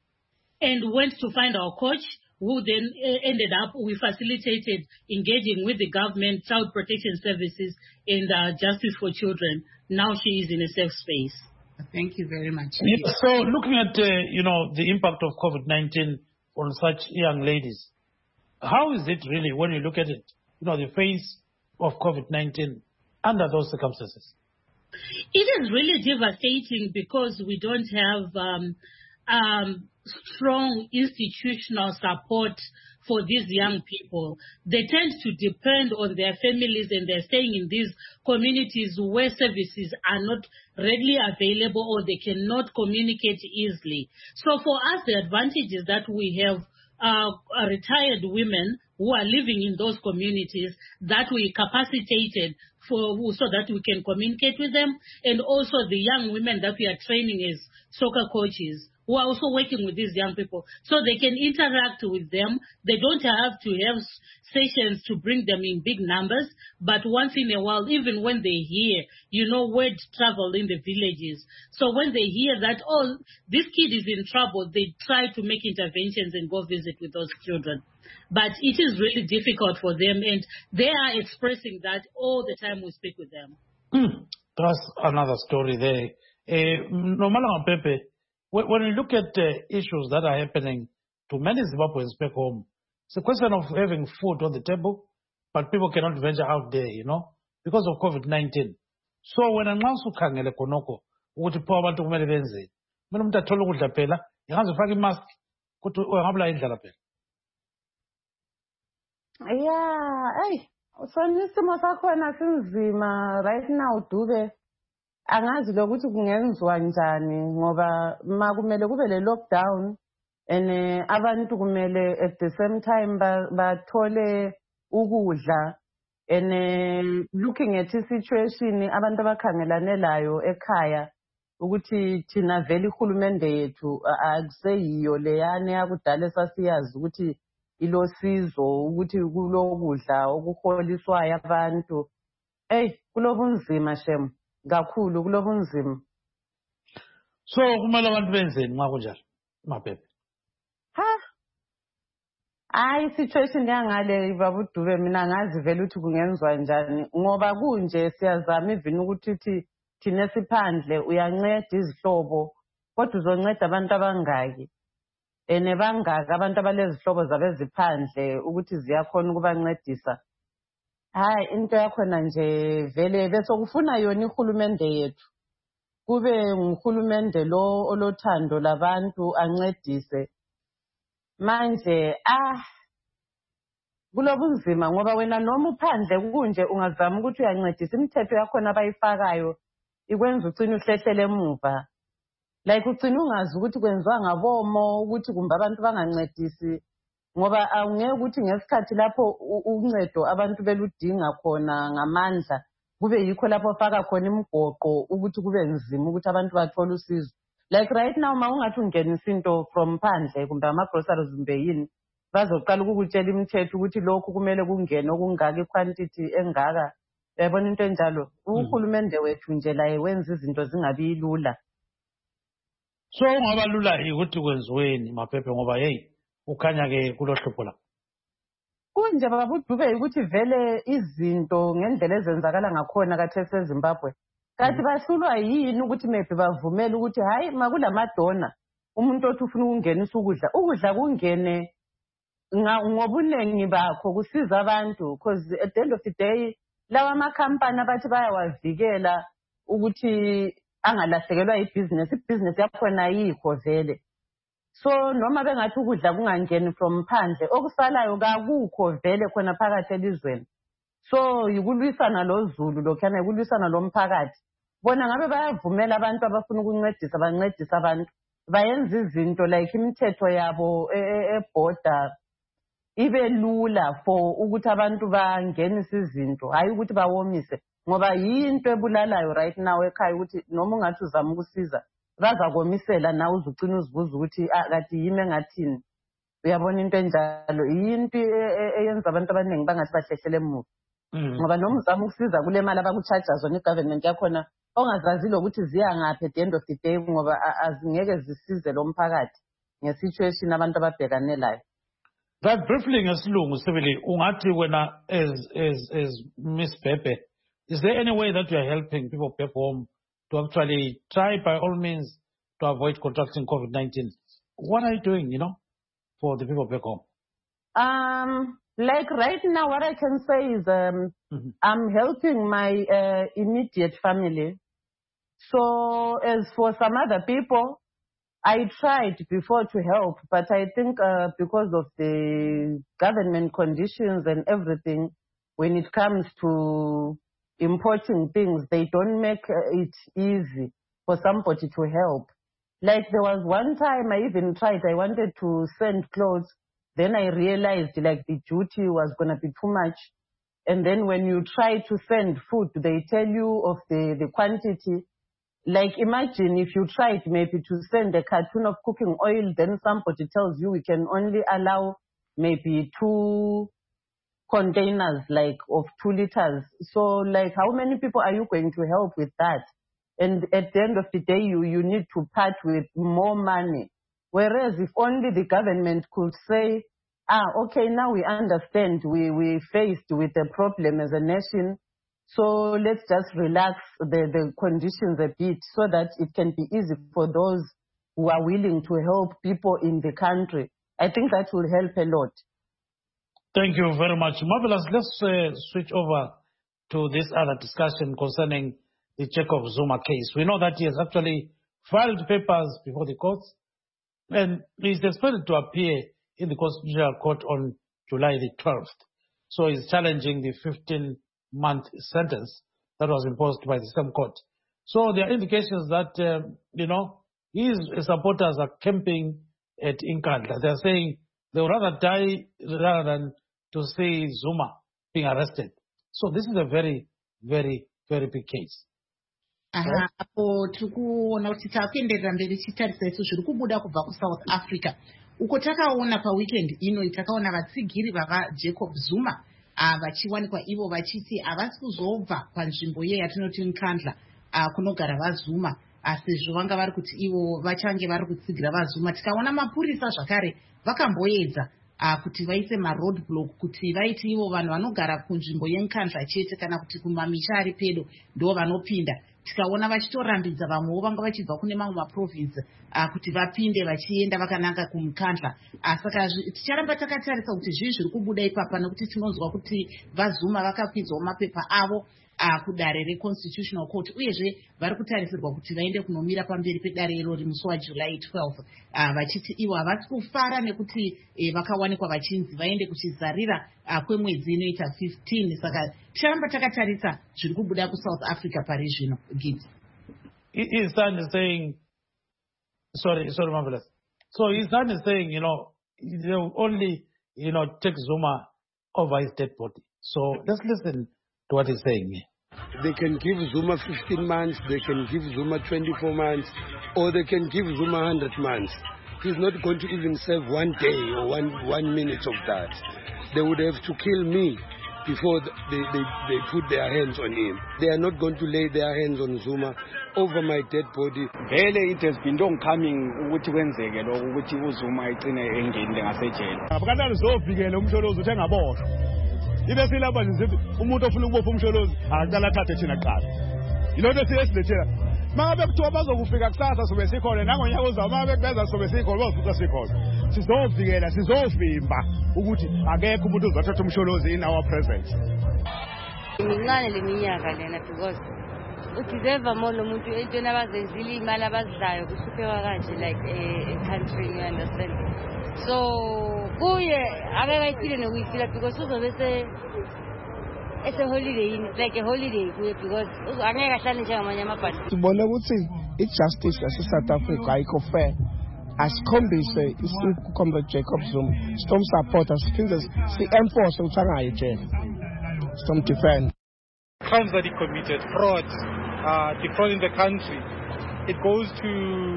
and went to find our coach, who then ended up, we facilitated engaging with the government, child protection services, and uh, justice for children. Now she is in a safe space. Thank you very much. So looking at, uh, you know, the impact of COVID nineteen on such young ladies, how is it really when you look at it, you know, the face of COVID nineteen under those circumstances? It is really devastating because we don't have um, um, strong institutional support for these young people. They tend to depend on their families, and they're staying in these communities where services are not readily available or they cannot communicate easily. So for us, the advantage is that we have Uh, retired women who are living in those communities that we capacitated for, so that we can communicate with them, and also the young women that we are training as soccer coaches who are also working with these young people so they can interact with them. They don't have to have sessions to bring them in big numbers, but once in a while, even when they hear, you know, word travel in the villages. So when they hear that, oh, this kid is in trouble, they try to make interventions and go visit with those children. But it is really difficult for them, and they are expressing that all the time we speak with them. Mm, that's another story there. Uh, Nomalanga Pepe, when you look at uh, issues that are happening to many Zimbabweans back home, it's a question of having food on the table, but people cannot venture out there, you know, because of COVID nineteen. So when anansi ukhangele khonoko ukuthi pho abantu kumele benzeni, mina umuntu athola ukudla phela, ngazofaka imask ukuthi ngabula indlela phela. Yeah, hey, sona isimo sakhona sinzima right now Dube. Angazi lokuthi kungenziwa njani ngoba makumele kube le lockdown and abantu kumele at the same time bathole ukudla, and looking at the situation abantu abakhangelane layo ekhaya ukuthi thina vele ihulumende yethu akuseyiyo leyane yakudala esasiyazi ukuthi ilosizo ukuthi kulokudla okuholiswayo abantu. Hey, kulobunzima shem. Kakhulu kulobunzima. So kumele abantu benzeni nxa kunjalo Mapepe? Ha, hayi situation yangale babuDube mina ngazi vele ukuthi kungenziwa njani ngoba kunje siyazama even ukuthi uthi thina siphandle uyanceda izihlobo kodwa uzonceda abantu abangaki ene bangaka abantu abalezihlobo zabeziphandle ukuthi ziyakhona ukubancedisa. Hayi into yakhona nje vele bese kufuna yona ihulumende yethu kube nguhulumende lo olothando labantu ancedise manje ah kulobunzima ngoba wena noma uphandle kunje ungazama ukuthi uyancedisa imithetho yakhona abayifakayo ikwenza ugcina uhlehlele emuva like ugcina ungazi ukuthi kwenziwa ngabomo ukuthi kumbe abantu bangancedisi ngoba awungeke ukuthi ngesikhathi lapho uncedo abantu beludinga khona ngamandla kube yikho lapho faka khona imigoqo ukuthi kube nzima ukuthi abantu bathole usizo. Like right now ma ungathi ungenisa into from phandle kumbe ama-groceries kumbe yini bazoqala ukukutshela imithetho ukuthi lokhu kumele kungene okungaka iquantity engaka. Uyabona into enjalo uhulumende wethu nje laye wenza izinto zingabi lula. So ungaba lula ukuthi kwenziweni maphephe ngoba hey ukhanya ke kulohlupho la. Kunje baba uDube ukuthi vele izinto ngendlela ezenzakala ngakhona kathi eseZimbabwe kathi bahlulwa yini ukuthi maybe bavumela ukuthi hayi makulamadona umuntu othi ufuna ukungenisa ukudla ukudla kungene ngobunengi bakho kusiza abantu because at the end of the day lawa amakhampani abathi bayawavikela ukuthi angalahlekelwa ibhizinesi ibhizinesi yakhona yikho vele. So noma bengathi ukudla kungangeni from phandle okusalayo kakukho vele khona phakathi elizweni. So yikulwisana lo Zulu lokhana yikulwisana lo mphakathi. Bona ngabe bayavumela abantu abafuna ukuncedisa bancedisa abantu bayenza izinto like imithetho yabo eborder ibe lula for ukuthi abantu bangenise izinto hayi ukuthi bawomise ngoba yinto ebulalayo right now ekhaya ukuthi noma ungathi uzama ukusiza bazakomisela nawe uzucina uzibuza ukuthi kati yime ngathini. Uyabona into enjalo yinto eyenza abantu abaningi bangathi bahlehlele emuva ngoba noma uzama ukusiza kule mali abakucharge zona igovernment yakhona ongazazile ukuthi ziya ngaphi at the end of the day ngoba azingeke zisize lo mphakathi ngesituation abantu ababhekane layo. That briefly ngesilungu sibili ungathi wena as as as Miss Pepe, is there any way that you are helping people back home to actually try by all means to avoid contracting COVID nineteen? What are you doing, you know, for the people back home? Um, like right now, what I can say is um, mm-hmm. I'm helping my uh, immediate family. So as for some other people, I tried before to help, but I think uh, because of the government conditions and everything, when it comes to importing things, they don't make it easy for somebody to help. Like there was one time I even tried, I wanted to send clothes. Then I realized like the duty was going to be too much. And then when you try to send food, they tell you of the, the quantity. Like imagine if you tried maybe to send a carton of cooking oil, then somebody tells you we can only allow maybe two containers like of two liters. So like how many people are you going to help with that? And at the end of the day, you, you need to part with more money. Whereas if only the government could say, ah, okay, now we understand we, we faced with a problem as a nation. So let's just relax the, the conditions a bit so that it can be easy for those who are willing to help people in the country. I think that will help a lot. Thank you very much. Marvelous. Let's uh, switch over to this other discussion concerning the Jacob Zuma case. We know that he has actually filed papers before the courts and he is expected to appear in the Constitutional Court on July the twelfth. So he's challenging the fifteen-month sentence that was imposed by the same court. So there are indications that, uh, you know, his supporters are camping at Nkandla. They're saying they would rather die rather than to see Zuma being arrested. So this is a very, very, very big case. Aha, apo tikuona kuti takuenderera mberi tichitarisa isu zviri kubuda kubva kuSouth Africa. Uko takaona paweekend ino takaona vatsigiri vava Jacob Zuma vachiwanikwa ivo vachiti havasi kuzobva panzvimbo iye yatinoti Nkandla kunogara vaZuma sezvo vanga vari kuti ivo vachange vari kutsigira vaZuma. Tikaona mapurisa zvakare vakamboedza kuti vaise maroad block kuti vaiti ivo vanhu vanogara kunzvimbo yeNkandla chete kana kuti kumamisha ari pedo ndo vanopinda. tikaona vachitorambidza vamwewo vanga vachibva kune mamwe maprovince uh, kuti vapinde vachienda vakananga kumukandla. Uh, saka ticharamba takatarisa kuti zvii zviri kubuda ipapa, nekuti tinonzwa kuti vaZuma vakakwidzawo mapepa avo uh, kudare reconstitutional court, uyezve vari kutarisirwa kuti vaende kunomira pamberi pedare irori musi waJuly twelfth, uh, vachiti ivo havasi kufara nekuti eh, vakawanikwa vachinzi vaende kuchizarira uh, kwemwedzi inoita fifteen. Saka ticharamba takatarisa zviri kubuda kuSouth Africa pari zvino. Gibbs, his son is saying, sorry, sorry, Marvelous. So his son is saying, you know, they will only, you know, take Zuma over his dead body. So let's listen to what he's saying. They can give Zuma fifteen months, they can give Zuma twenty-four months, or they can give Zuma one hundred months. He's not going to even serve one day or one, one minute of that. They would have to kill me before they, they, they put their hands on him. They are not going to lay their hands on Zuma over my dead body. Vele it has been long coming ukuthi kwenzeke lokho ukuthi uZuma igcine engenile ngasejele. Abakadala zovikela umsholozi uthe ngaboshwa. Ibe silapha nje umuntu ofuna ukubopha umsholozi akaqala athathe thina kuqala. Yilonto siyesilethela. Mangabe kuthiwa bazokufika kusasa sobe sikhona nangonyaka ozayo mangabe kubeza sobe sikhona bazofuthi sikhona. Sizovikela sizovimba ukuthi akekho umuntu ozathatha umsholozi in our presence. Imincane leminyaka lena because udeserve more lo muntu entweni abazenzile imali abazidlayo kusupheka kanje like a country, you understand. So kuye akayifile nokuyifila because uzobe se it's a holiday, like a holiday because angeke ahlale njengamanye amabhadi. Sibona ukuthi ijustice yase South Africa ayikho fair. Asikhombise isikhombe Jacob Zuma storm supporters siphinde si-enforce ukuthi angayi ejele. Storm defend. Crimes that he committed, fraud, uh, defrauding the country, it goes to,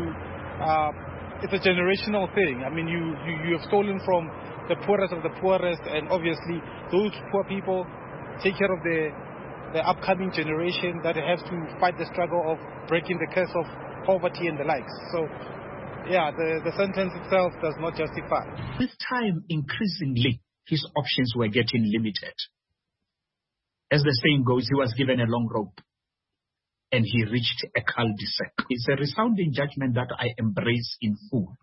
uh, it's a generational thing. I mean, you, you, you have stolen from the poorest of the poorest, and obviously those poor people take care of the, the upcoming generation that have to fight the struggle of breaking the curse of poverty and the likes. So, yeah, the, the sentence itself does not justify. With time, increasingly, his options were getting limited. As the saying goes, he was given a long rope and he reached a cul-de-sac. It's a resounding judgment that I embrace in full.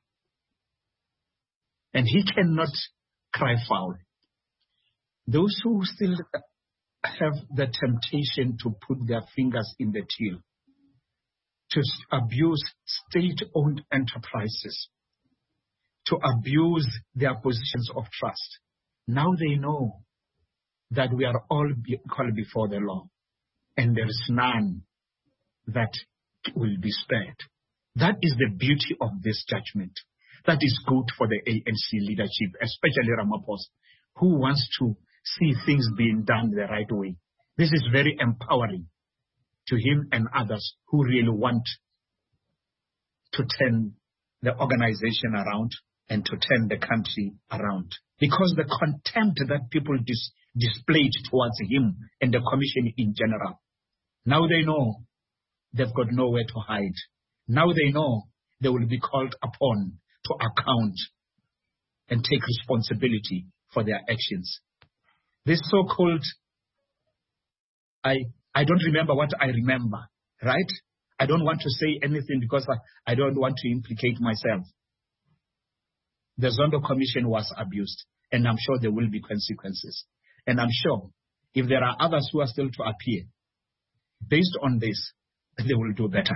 And he cannot cry foul. Those who still have the temptation to put their fingers in the till, to abuse state-owned enterprises, to abuse their positions of trust, now they know that we are all equal before the law, and there is none that will be spared. That is the beauty of this judgment. That is good for the A N C leadership, especially Ramaphosa, who wants to see things being done the right way. This is very empowering to him and others who really want to turn the organization around and to turn the country around. Because the contempt that people dis- displayed towards him and the commission in general, now they know they've got nowhere to hide. Now they know they will be called upon to account and take responsibility for their actions. This so-called, I, I don't remember what I remember, right? I don't want to say anything because I, I don't want to implicate myself. The Zondo Commission was abused, and I'm sure there will be consequences. And I'm sure if there are others who are still to appear, based on this, they will do better.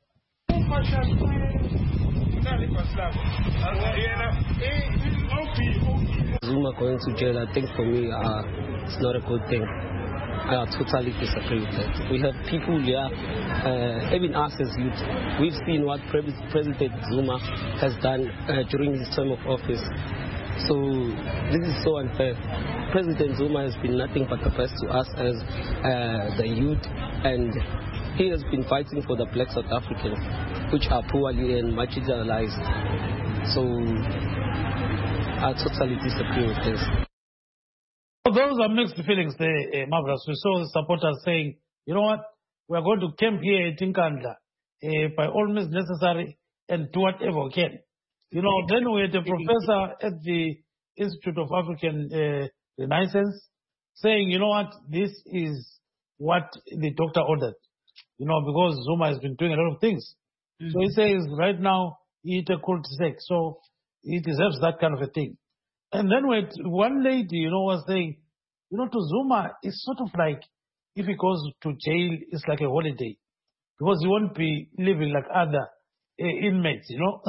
Zuma going to jail, I think for me, uh, it's not a good thing. I totally disagree with that. We have people here, uh, even us as youth, we've seen what Pre- President Zuma has done uh, during his term of office. So this is so unfair. President Zuma has been nothing but the best to us as uh, the youth, and he has been fighting for the black South Africans, which are poorly and marginalized. So I totally disagree with this. Those are mixed feelings there, uh, Marvelous. We saw supporters saying, you know what, we are going to camp here at Nkandla uh, by all means necessary and do whatever we can. You know, then we had a professor at the Institute of African uh, Renaissance saying, you know what, this is what the doctor ordered. you know, because Zuma has been doing a lot of things. Mm-hmm. So he says right now, he eat a cul-de-sac. So he deserves that kind of a thing. And then when one lady, you know, was saying, you know, to Zuma, it's sort of like if he goes to jail, it's like a holiday. Because he won't be living like other uh, inmates, you know.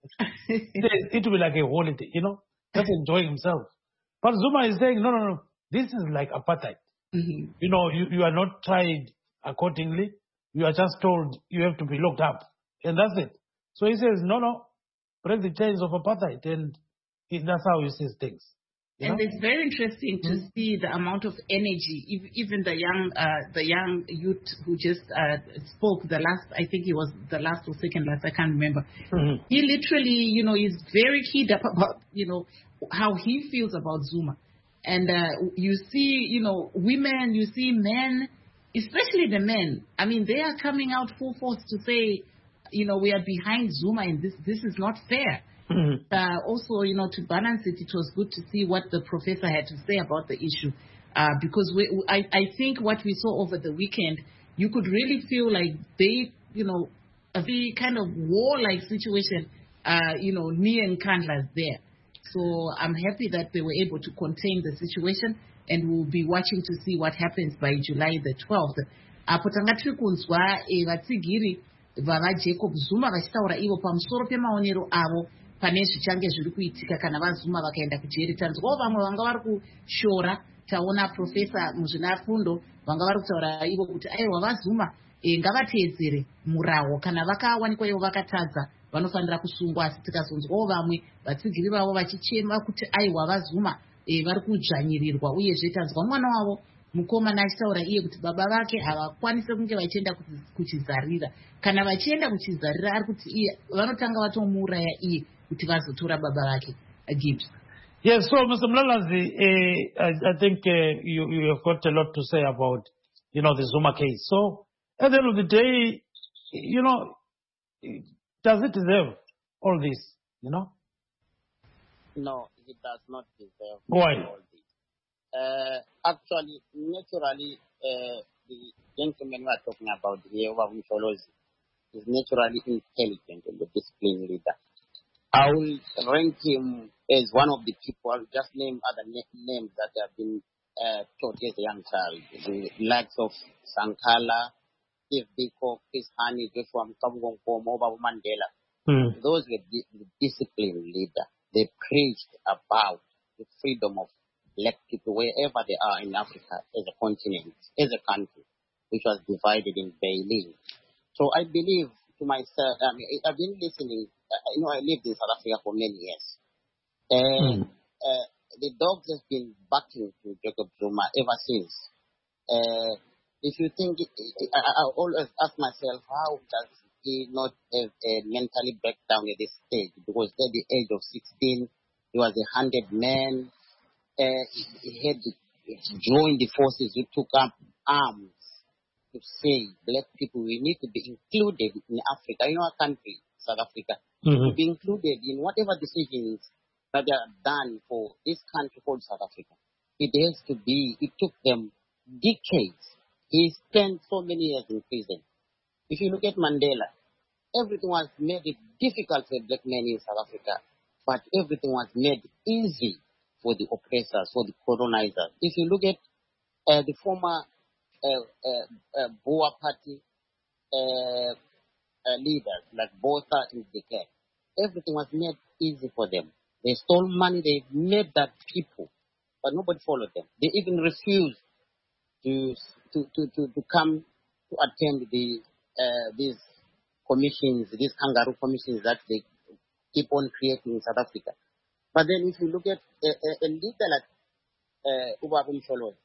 It will be like a holiday, you know, just enjoying himself. But Zuma is saying, no, no, no, this is like apartheid. Mm-hmm. You know, you, you are not tried accordingly. You are just told you have to be locked up. And that's it. So he says, no, no, break the chains of apartheid. And he, that's how he sees things. And know? It's very interesting to mm-hmm. see the amount of energy. Even the young, uh, the young youth who just uh, spoke the last, I think he was the last or second last, I can't remember. Mm-hmm. He literally, you know, is very keyed up about, you know, how he feels about Zuma. And uh, you see, you know, women, you see men, especially the men. I mean, they are coming out full force to say, you know, we are behind Zuma and this this is not fair. Mm-hmm. Uh, also, you know, to balance it, it was good to see what the professor had to say about the issue. Uh, because we, I, I think what we saw over the weekend, you could really feel like they, you know, a very kind of war-like situation, uh, you know, near Nkandla's there. So I'm happy that they were able to contain the situation, and we'll be watching to see what happens by July the twelfth. Apo tangatiri kunzwa vatsigiri vava Jacob Zuma vachitaura ivo pamusoro pemaonero avo pane zvichange zviri kuitika kana vaZuma vakaenda kujeri. Tanzwawo vamwe vanga vari kushora. Taona profesa muzvinafundo vanga vari kutaura ivo kuti aiwa vaZuma e, ngavateedzere murawo kana vakawanikwa ivo vakatadza vanofanira kusungwa. Asi tikazonzwawo vamwe vatsigiri vavo vachichema kuti aiwa vaZuma e, vari kudzvanyirirwa. Uyezve tanzwa mwana wavo mukomana achitaura iye kuti baba vake havakwanise kunge vachienda kuchizarira. Kana vachienda kuchizarira ari kuti iye vanotanga vatomuuraya iye kuti vazotora baba vake. Gibbs. Yes, so Mister Mlalazi, uh, I, I think uh, you, you have got a lot to say about, you know, the Zuma case. So at the end of the day, you know, does it deserve all this, you know? No, it does not deserve Why? all this. Uh, actually, naturally, uh, the gentleman we are talking about here, Msholozi, is naturally intelligent and a disciplined leader. I will rank him as one of the people. I'll just name other na- names that have been uh, taught as a young child. The likes of Sankala, Steve Biko, Chris Hani, Joshua Mkamgongo, Moba Mandela. Mm. Those were the, the disciplined leaders. They preached about the freedom of black people wherever they are in Africa as a continent, as a country, which was divided in Beijing. So I believe to myself, I mean, I've been listening. You know, I lived in South Africa for many years. And mm. uh, the dogs have been backing to Jacob Zuma ever since. Uh, if you think, I, I always ask myself, how does he not have a mentally breakdown at this stage? Because at the age of sixteen, he was a hundred man. Uh, he had joined the forces who took up arms to say, black people, we need to be included in Africa, in our country, South Africa. Mm-hmm. To be included in whatever decisions that are done for this country called South Africa. It has to be, it took them decades. He spent so many years in prison. If you look at Mandela, everything was made it difficult for black men in South Africa, but everything was made easy for the oppressors, for the colonizers. If you look at uh, the former uh, uh, uh, Boer party, uh, Uh, leaders like Botha and De Klerk, everything was made easy for them. They stole money, they made that people, but nobody followed them. They even refused to to to to, to come to attend the uh, these commissions, these kangaroo commissions that they keep on creating in South Africa. But then, if you look at a, a, a leader like uh, Ubabu Msholozi,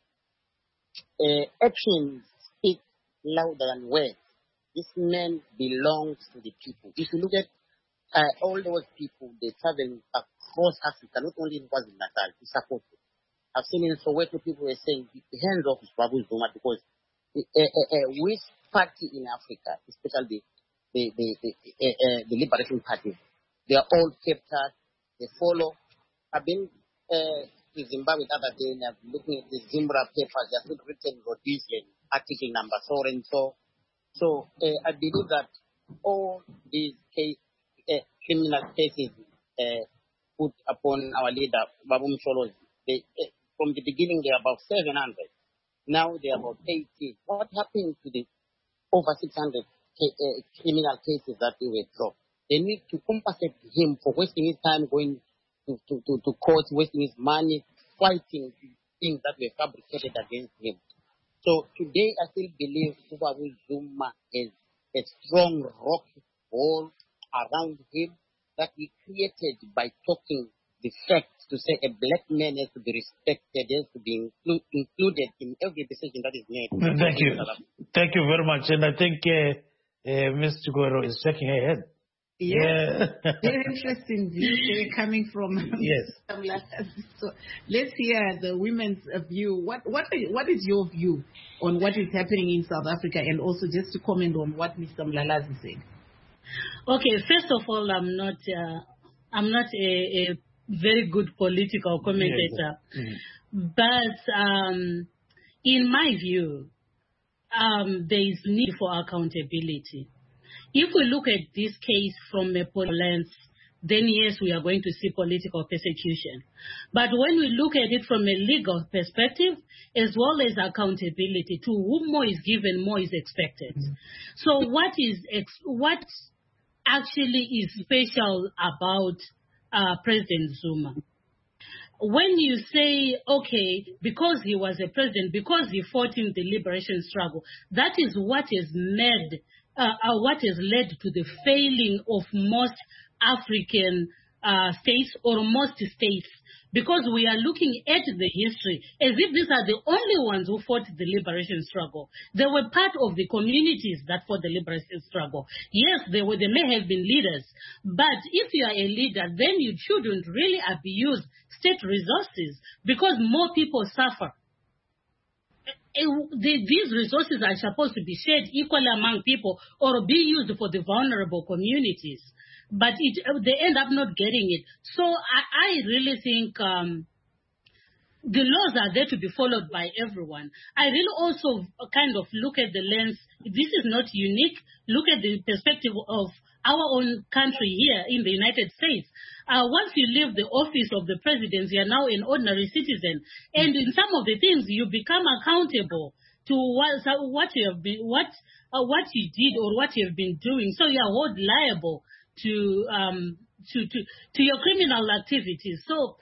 uh, actions speak louder than words. This man belongs to the people. If you look at uh, all those people, they travel across Africa, not only in KwaZulu-Natal, to support it. I've seen in Soweto people were saying, hands off Babu Zuma, because the, uh, uh, uh, which party in Africa, especially the the the, the, uh, uh, the Liberation Party, they are all kept up, they follow. I've been uh, to Zimbabwe the other day, and I'm looking at the Zimbra papers, they have written Rhodesian article number so and so. So uh, I believe that all these case, uh, criminal cases uh, put upon our leader, Babu Msholozi, they, uh, from the beginning they are about seven hundred. Now they are about eighty. What happened to the over six hundred ca- uh, criminal cases that they were dropped? They need to compensate him for wasting his time going to, to, to, to court, wasting his money, fighting things that were fabricated against him. So today I still believe Babu Zuma has a strong rock wall around him that he created by talking the facts to say a black man has to be respected, has to be inclu- included in every decision that is made. Thank you. Thank you very much. And I think uh, uh, Miz Chigwero is shaking her head. Yeah. Yeah. Very interesting view coming from yes. So let's hear the women's view. What what what is your view on what is happening in South Africa, and also just to comment on what Mister Mlalazi said? Okay, first of all, I'm not uh, I'm not a, a very good political commentator, yes. mm-hmm. but um, in my view, um, there is need for accountability. If we look at this case from a political lens, then yes, we are going to see political persecution. But when we look at it from a legal perspective, as well as accountability, to whom more is given, more is expected. Mm-hmm. So what is ex- what actually is special about uh, President Zuma? When you say, okay, because he was a president, because he fought in the liberation struggle, that is what has made Uh, uh, what has led to the failing of most African uh, states or most states, because we are looking at the history as if these are the only ones who fought the liberation struggle. They were part of the communities that fought the liberation struggle. Yes, they were. They may have been leaders, but if you are a leader, then you shouldn't really abuse state resources because more people suffer. The, these resources are supposed to be shared equally among people or be used for the vulnerable communities, but it, they end up not getting it. So I, I really think um, the laws are there to be followed by everyone. I really also kind of look at the lens. This is not unique. Look at the perspective of our own country here in the United States. Uh, once you leave the office of the president, you are now an ordinary citizen. And in some of the things, you become accountable to what, what you have been, what, uh, what you did or what you have been doing. So you are held liable to, um, to, to, to your criminal activities. So,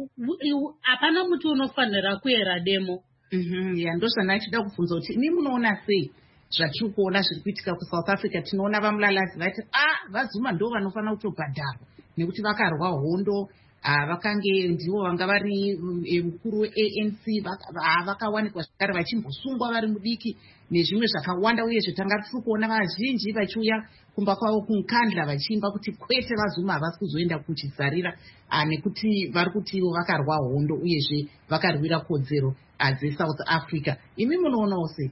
apana mtu unofanira kuera demo. Mhm, yeah, ndo sanachida kufunza kuti imi munoona sei zvatiri kuona zviri kuitika kuSouth Africa. Tinoona vaMlalazi vati ah vaZuma ndo vanofanira kutobhadharwa nekuti vakarwa hondo, vakange ndivo vanga vari mukuru weA N C, vakawanikwa zvakare vachimbosungwa vari mudiki nezvimwe zvakawanda, uyezve tanga tiri kuona vazhinji vachiuya kumba kwavo kunkandla vachiimba kuti kwete vaZuma havasi kuzoenda kuchizarira nekuti vari kuti ivo vakarwa hondo uyezve vakarwira kodzero dzeSouth Africa. Imi munoonawo sei?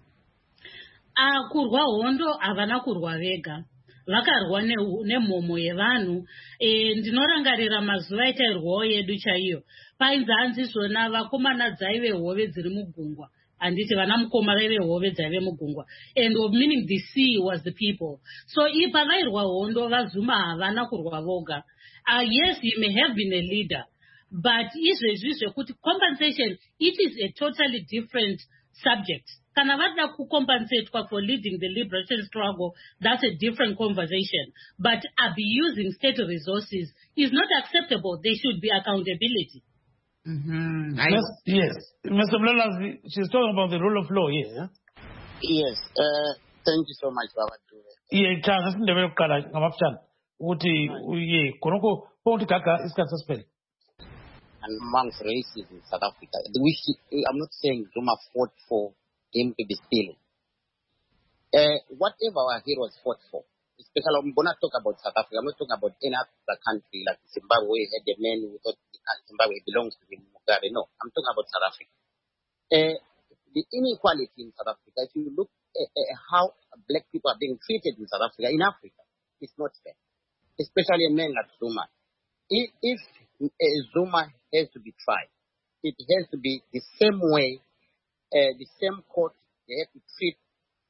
Uh, kurwa hondo havana kurwa vega, vakarwa nemhomo yevanhu. E, ndinorangarira mazuva etairwawo yedu chaiyo, painzi hanzi zvona vakomana dzaive hove dziri mugungwa, handiti vana mukoma vaive hove dzaive mugungwa, and meaning the sea was the people. So ipa vairwa hondo vaZuma havana kurwa voga. Uh, yes, he may have been a leader, but izvezvi zvekuti compensation, it is a totally different subject. Kana vada kucompensatewa for leading the liberation struggle, that's a different conversation. But abusing state resources is not acceptable. There should be accountability. Mm-hmm. Yes, yes. Mister Mlalazi, she's talking about the rule of law here. Yeah? Yes. Uh, thank you so much, Baba. Yeah, chance in the way of color, Gamapchan. Uti, ye, Konoko, Ponti Kaka is suspended. And amongst races in South Africa, we should, I'm not saying Zuma fought for him to be still. Uh, whatever our heroes fought for, especially I'm going to talk about South Africa, I'm not talking about any other country like Zimbabwe had the men who thought Zimbabwe belongs to him, Mugabe. No, I'm talking about South Africa. Uh, the inequality in South Africa, if you look at, at how black people are being treated in South Africa, in Africa, it's not fair. Especially a man like Zuma. If, if uh, Zuma has to be tried, it has to be the same way, uh, the same court they have to treat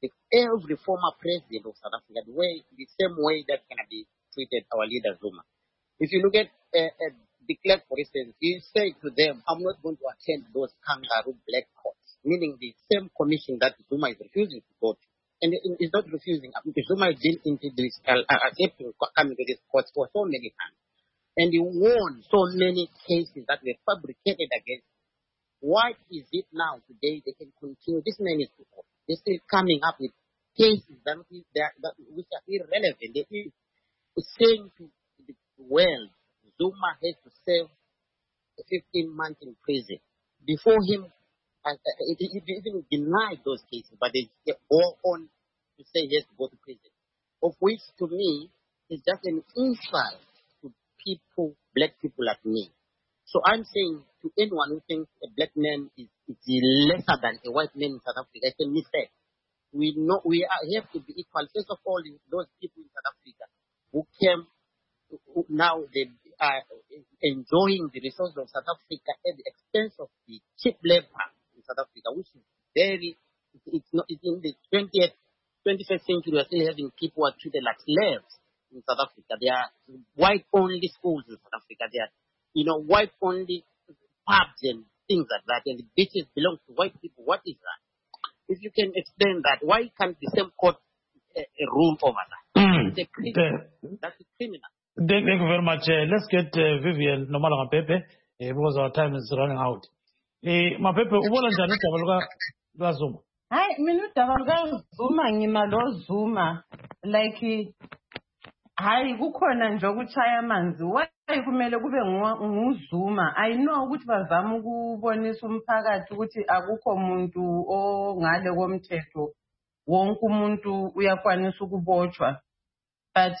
If every former president of South Africa, the way, the same way that can be treated our leader Zuma. If you look at uh, uh, de Klerk, for instance, he said to them, I'm not going to attend those kangaroo black courts, meaning the same commission that Zuma is refusing to go to. And it's not refusing. Zuma has been into this, uh, accepting coming to this court for so many times. And he won so many cases that were fabricated against him. Why is it now, today, they can continue? This man is they're still coming up with cases that, that, that which are irrelevant. They are saying to the world, Zuma has to serve fifteen months in prison. Before him, uh, he even denied those cases, but they, they go on to say he has to go to prison. Of which, to me, is just an insult to people, black people like me. So I'm saying to anyone who thinks a black man is, is lesser than a white man in South Africa, it's a mistake. We know we are, have to be equal. First of all, those people in South Africa who came, who now they are enjoying the resources of South Africa at the expense of the cheap labor in South Africa, which is very, it's not, it's in the twentieth, twenty-first century, we are still having people who are treated like slaves in South Africa. There are white-only schools in South Africa. There are, you know, white-only pubs and things like that, and the beaches belong to white people. What is that? If you can explain that, why can't the same court uh, rule over that? Mm. The criminal. That's a criminal. Thank, thank you very much. Uh, let's get uh, Vivian Nomala Mapepe, uh, because our time is running out. Uh, Mapepe, ubola njani udaba luka Zuma? Hayi, mina udaba luka Zuma ngima lo Zuma like hayi kukhona nje ukuchaya amanzi. Why kumele kube nguzuma? I know ukuthi bazama ukubonisa umphakathi ukuthi akukho umuntu ongale komthetho. Wonke umuntu uyakwanisa ukubotshwa. But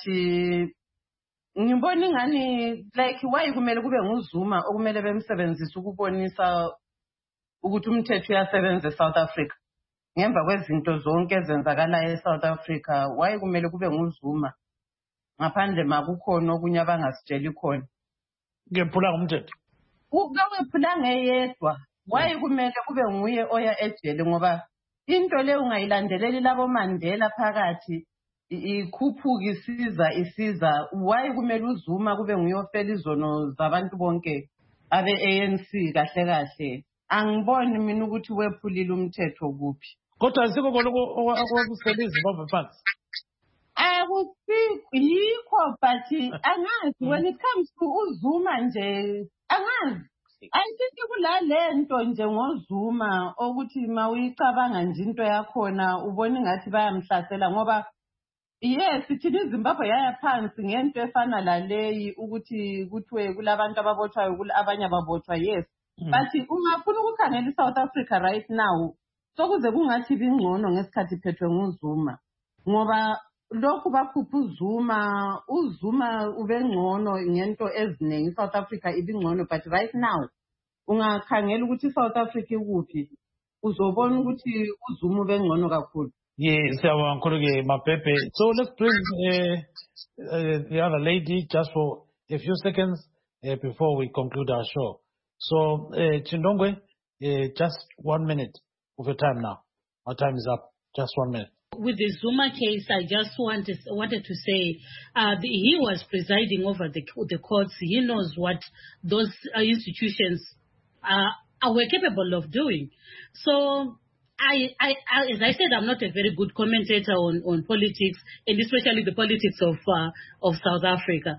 ngibona ingani like why kumele kube nguzuma okumele bemsebenzisa ukubonisa ukuthi umthetho uyasebenza eSouth Africa. Ngemva kwezinto zonke ezenzakalayo eSouth Africa, why kumele kube nguzuma? Ngaphandle makukhona okunye abangasitsheli khona. Ngephula umthetho. Ukawephula ngeyedwa. Why kumele kube nguye oya ejele ngoba into le ungayilandeleli labo Mandela phakathi ikhuphuka isiza isiza. Why kumele uZuma kube nguye ofela izono zabantu bonke abe A N C kahle kahle? Angiboni mina ukuthi wephulile umthetho kuphi. Kodwa asikho konke okwakusela iZimbabwe phansi. Yikho but angazi when it comes to uZuma nje angazi I think kulale nto nje ngoZuma ukuthi mawuyicabanga nje into yakhona ubona ngathi bayamhlasela ngoba yes thina iZimbabwe yaya phansi ngento efana laleyi ukuthi kuthiwe kulabantu ababotshwayo abanye ababotshwa yes but ungafuna ukukhangela iSouth Africa right now sokuze kungathi bingcono ngesikhathi phethwe nguZuma ngoba lokhu bakhupha uZuma uZuma ubengcono ngento eziningi South Africa ibingcono but right now ungakhangela ukuthi South Africa ikuphi uzobona ukuthi uZuma ubengcono kakhulu. Yes, siyabonga kakhulu ke Mapepe. So let's bring uh, uh, the other lady just for a few seconds uh, before we conclude our show. So uh, Chindongwe, uh, just one minute of your time now. Our time is up. Just one minute. With the Zuma case, I just wanted wanted to say uh, the, he was presiding over the the courts. He knows what those uh, institutions uh, were capable of doing. So, I, I, I, as I said, I'm not a very good commentator on, on politics, and especially the politics of uh, of South Africa.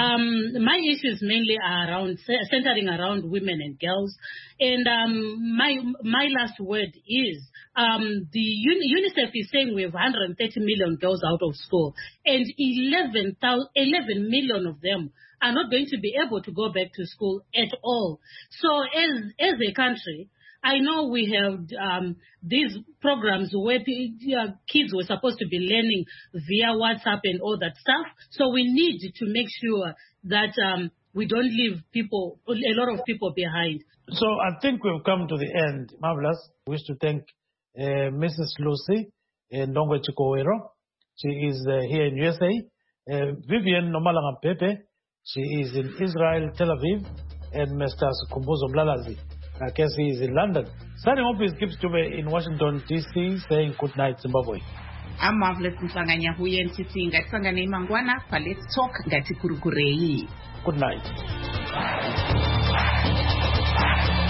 Um, my issues mainly are around centering around women and girls, and um, my my last word is um, the UNICEF is saying we have one hundred thirty million girls out of school, and eleven million of them are not going to be able to go back to school at all. So, as as a country, I know we have um, these programs where uh, kids were supposed to be learning via WhatsApp and all that stuff. So we need to make sure that um, we don't leave people, a lot of people behind. So I think we've come to the end. Marvelous. I wish to thank uh, Missus Lucy Ndongwe Chikowero. She is uh, here in U S A. Uh, Vivian Nomala Mapepe. She is in Israel, Tel Aviv. And Mister Kumbuzo Mlalazi. I guess he is in London. Signing off is Gibbs Dube in Washington, D C, saying good night, Zimbabwe. I'm Marvelous Msanganya Huyen Titi Ngatsangane Mangwana for Let's Talk Ngati Kurukurei. Good night.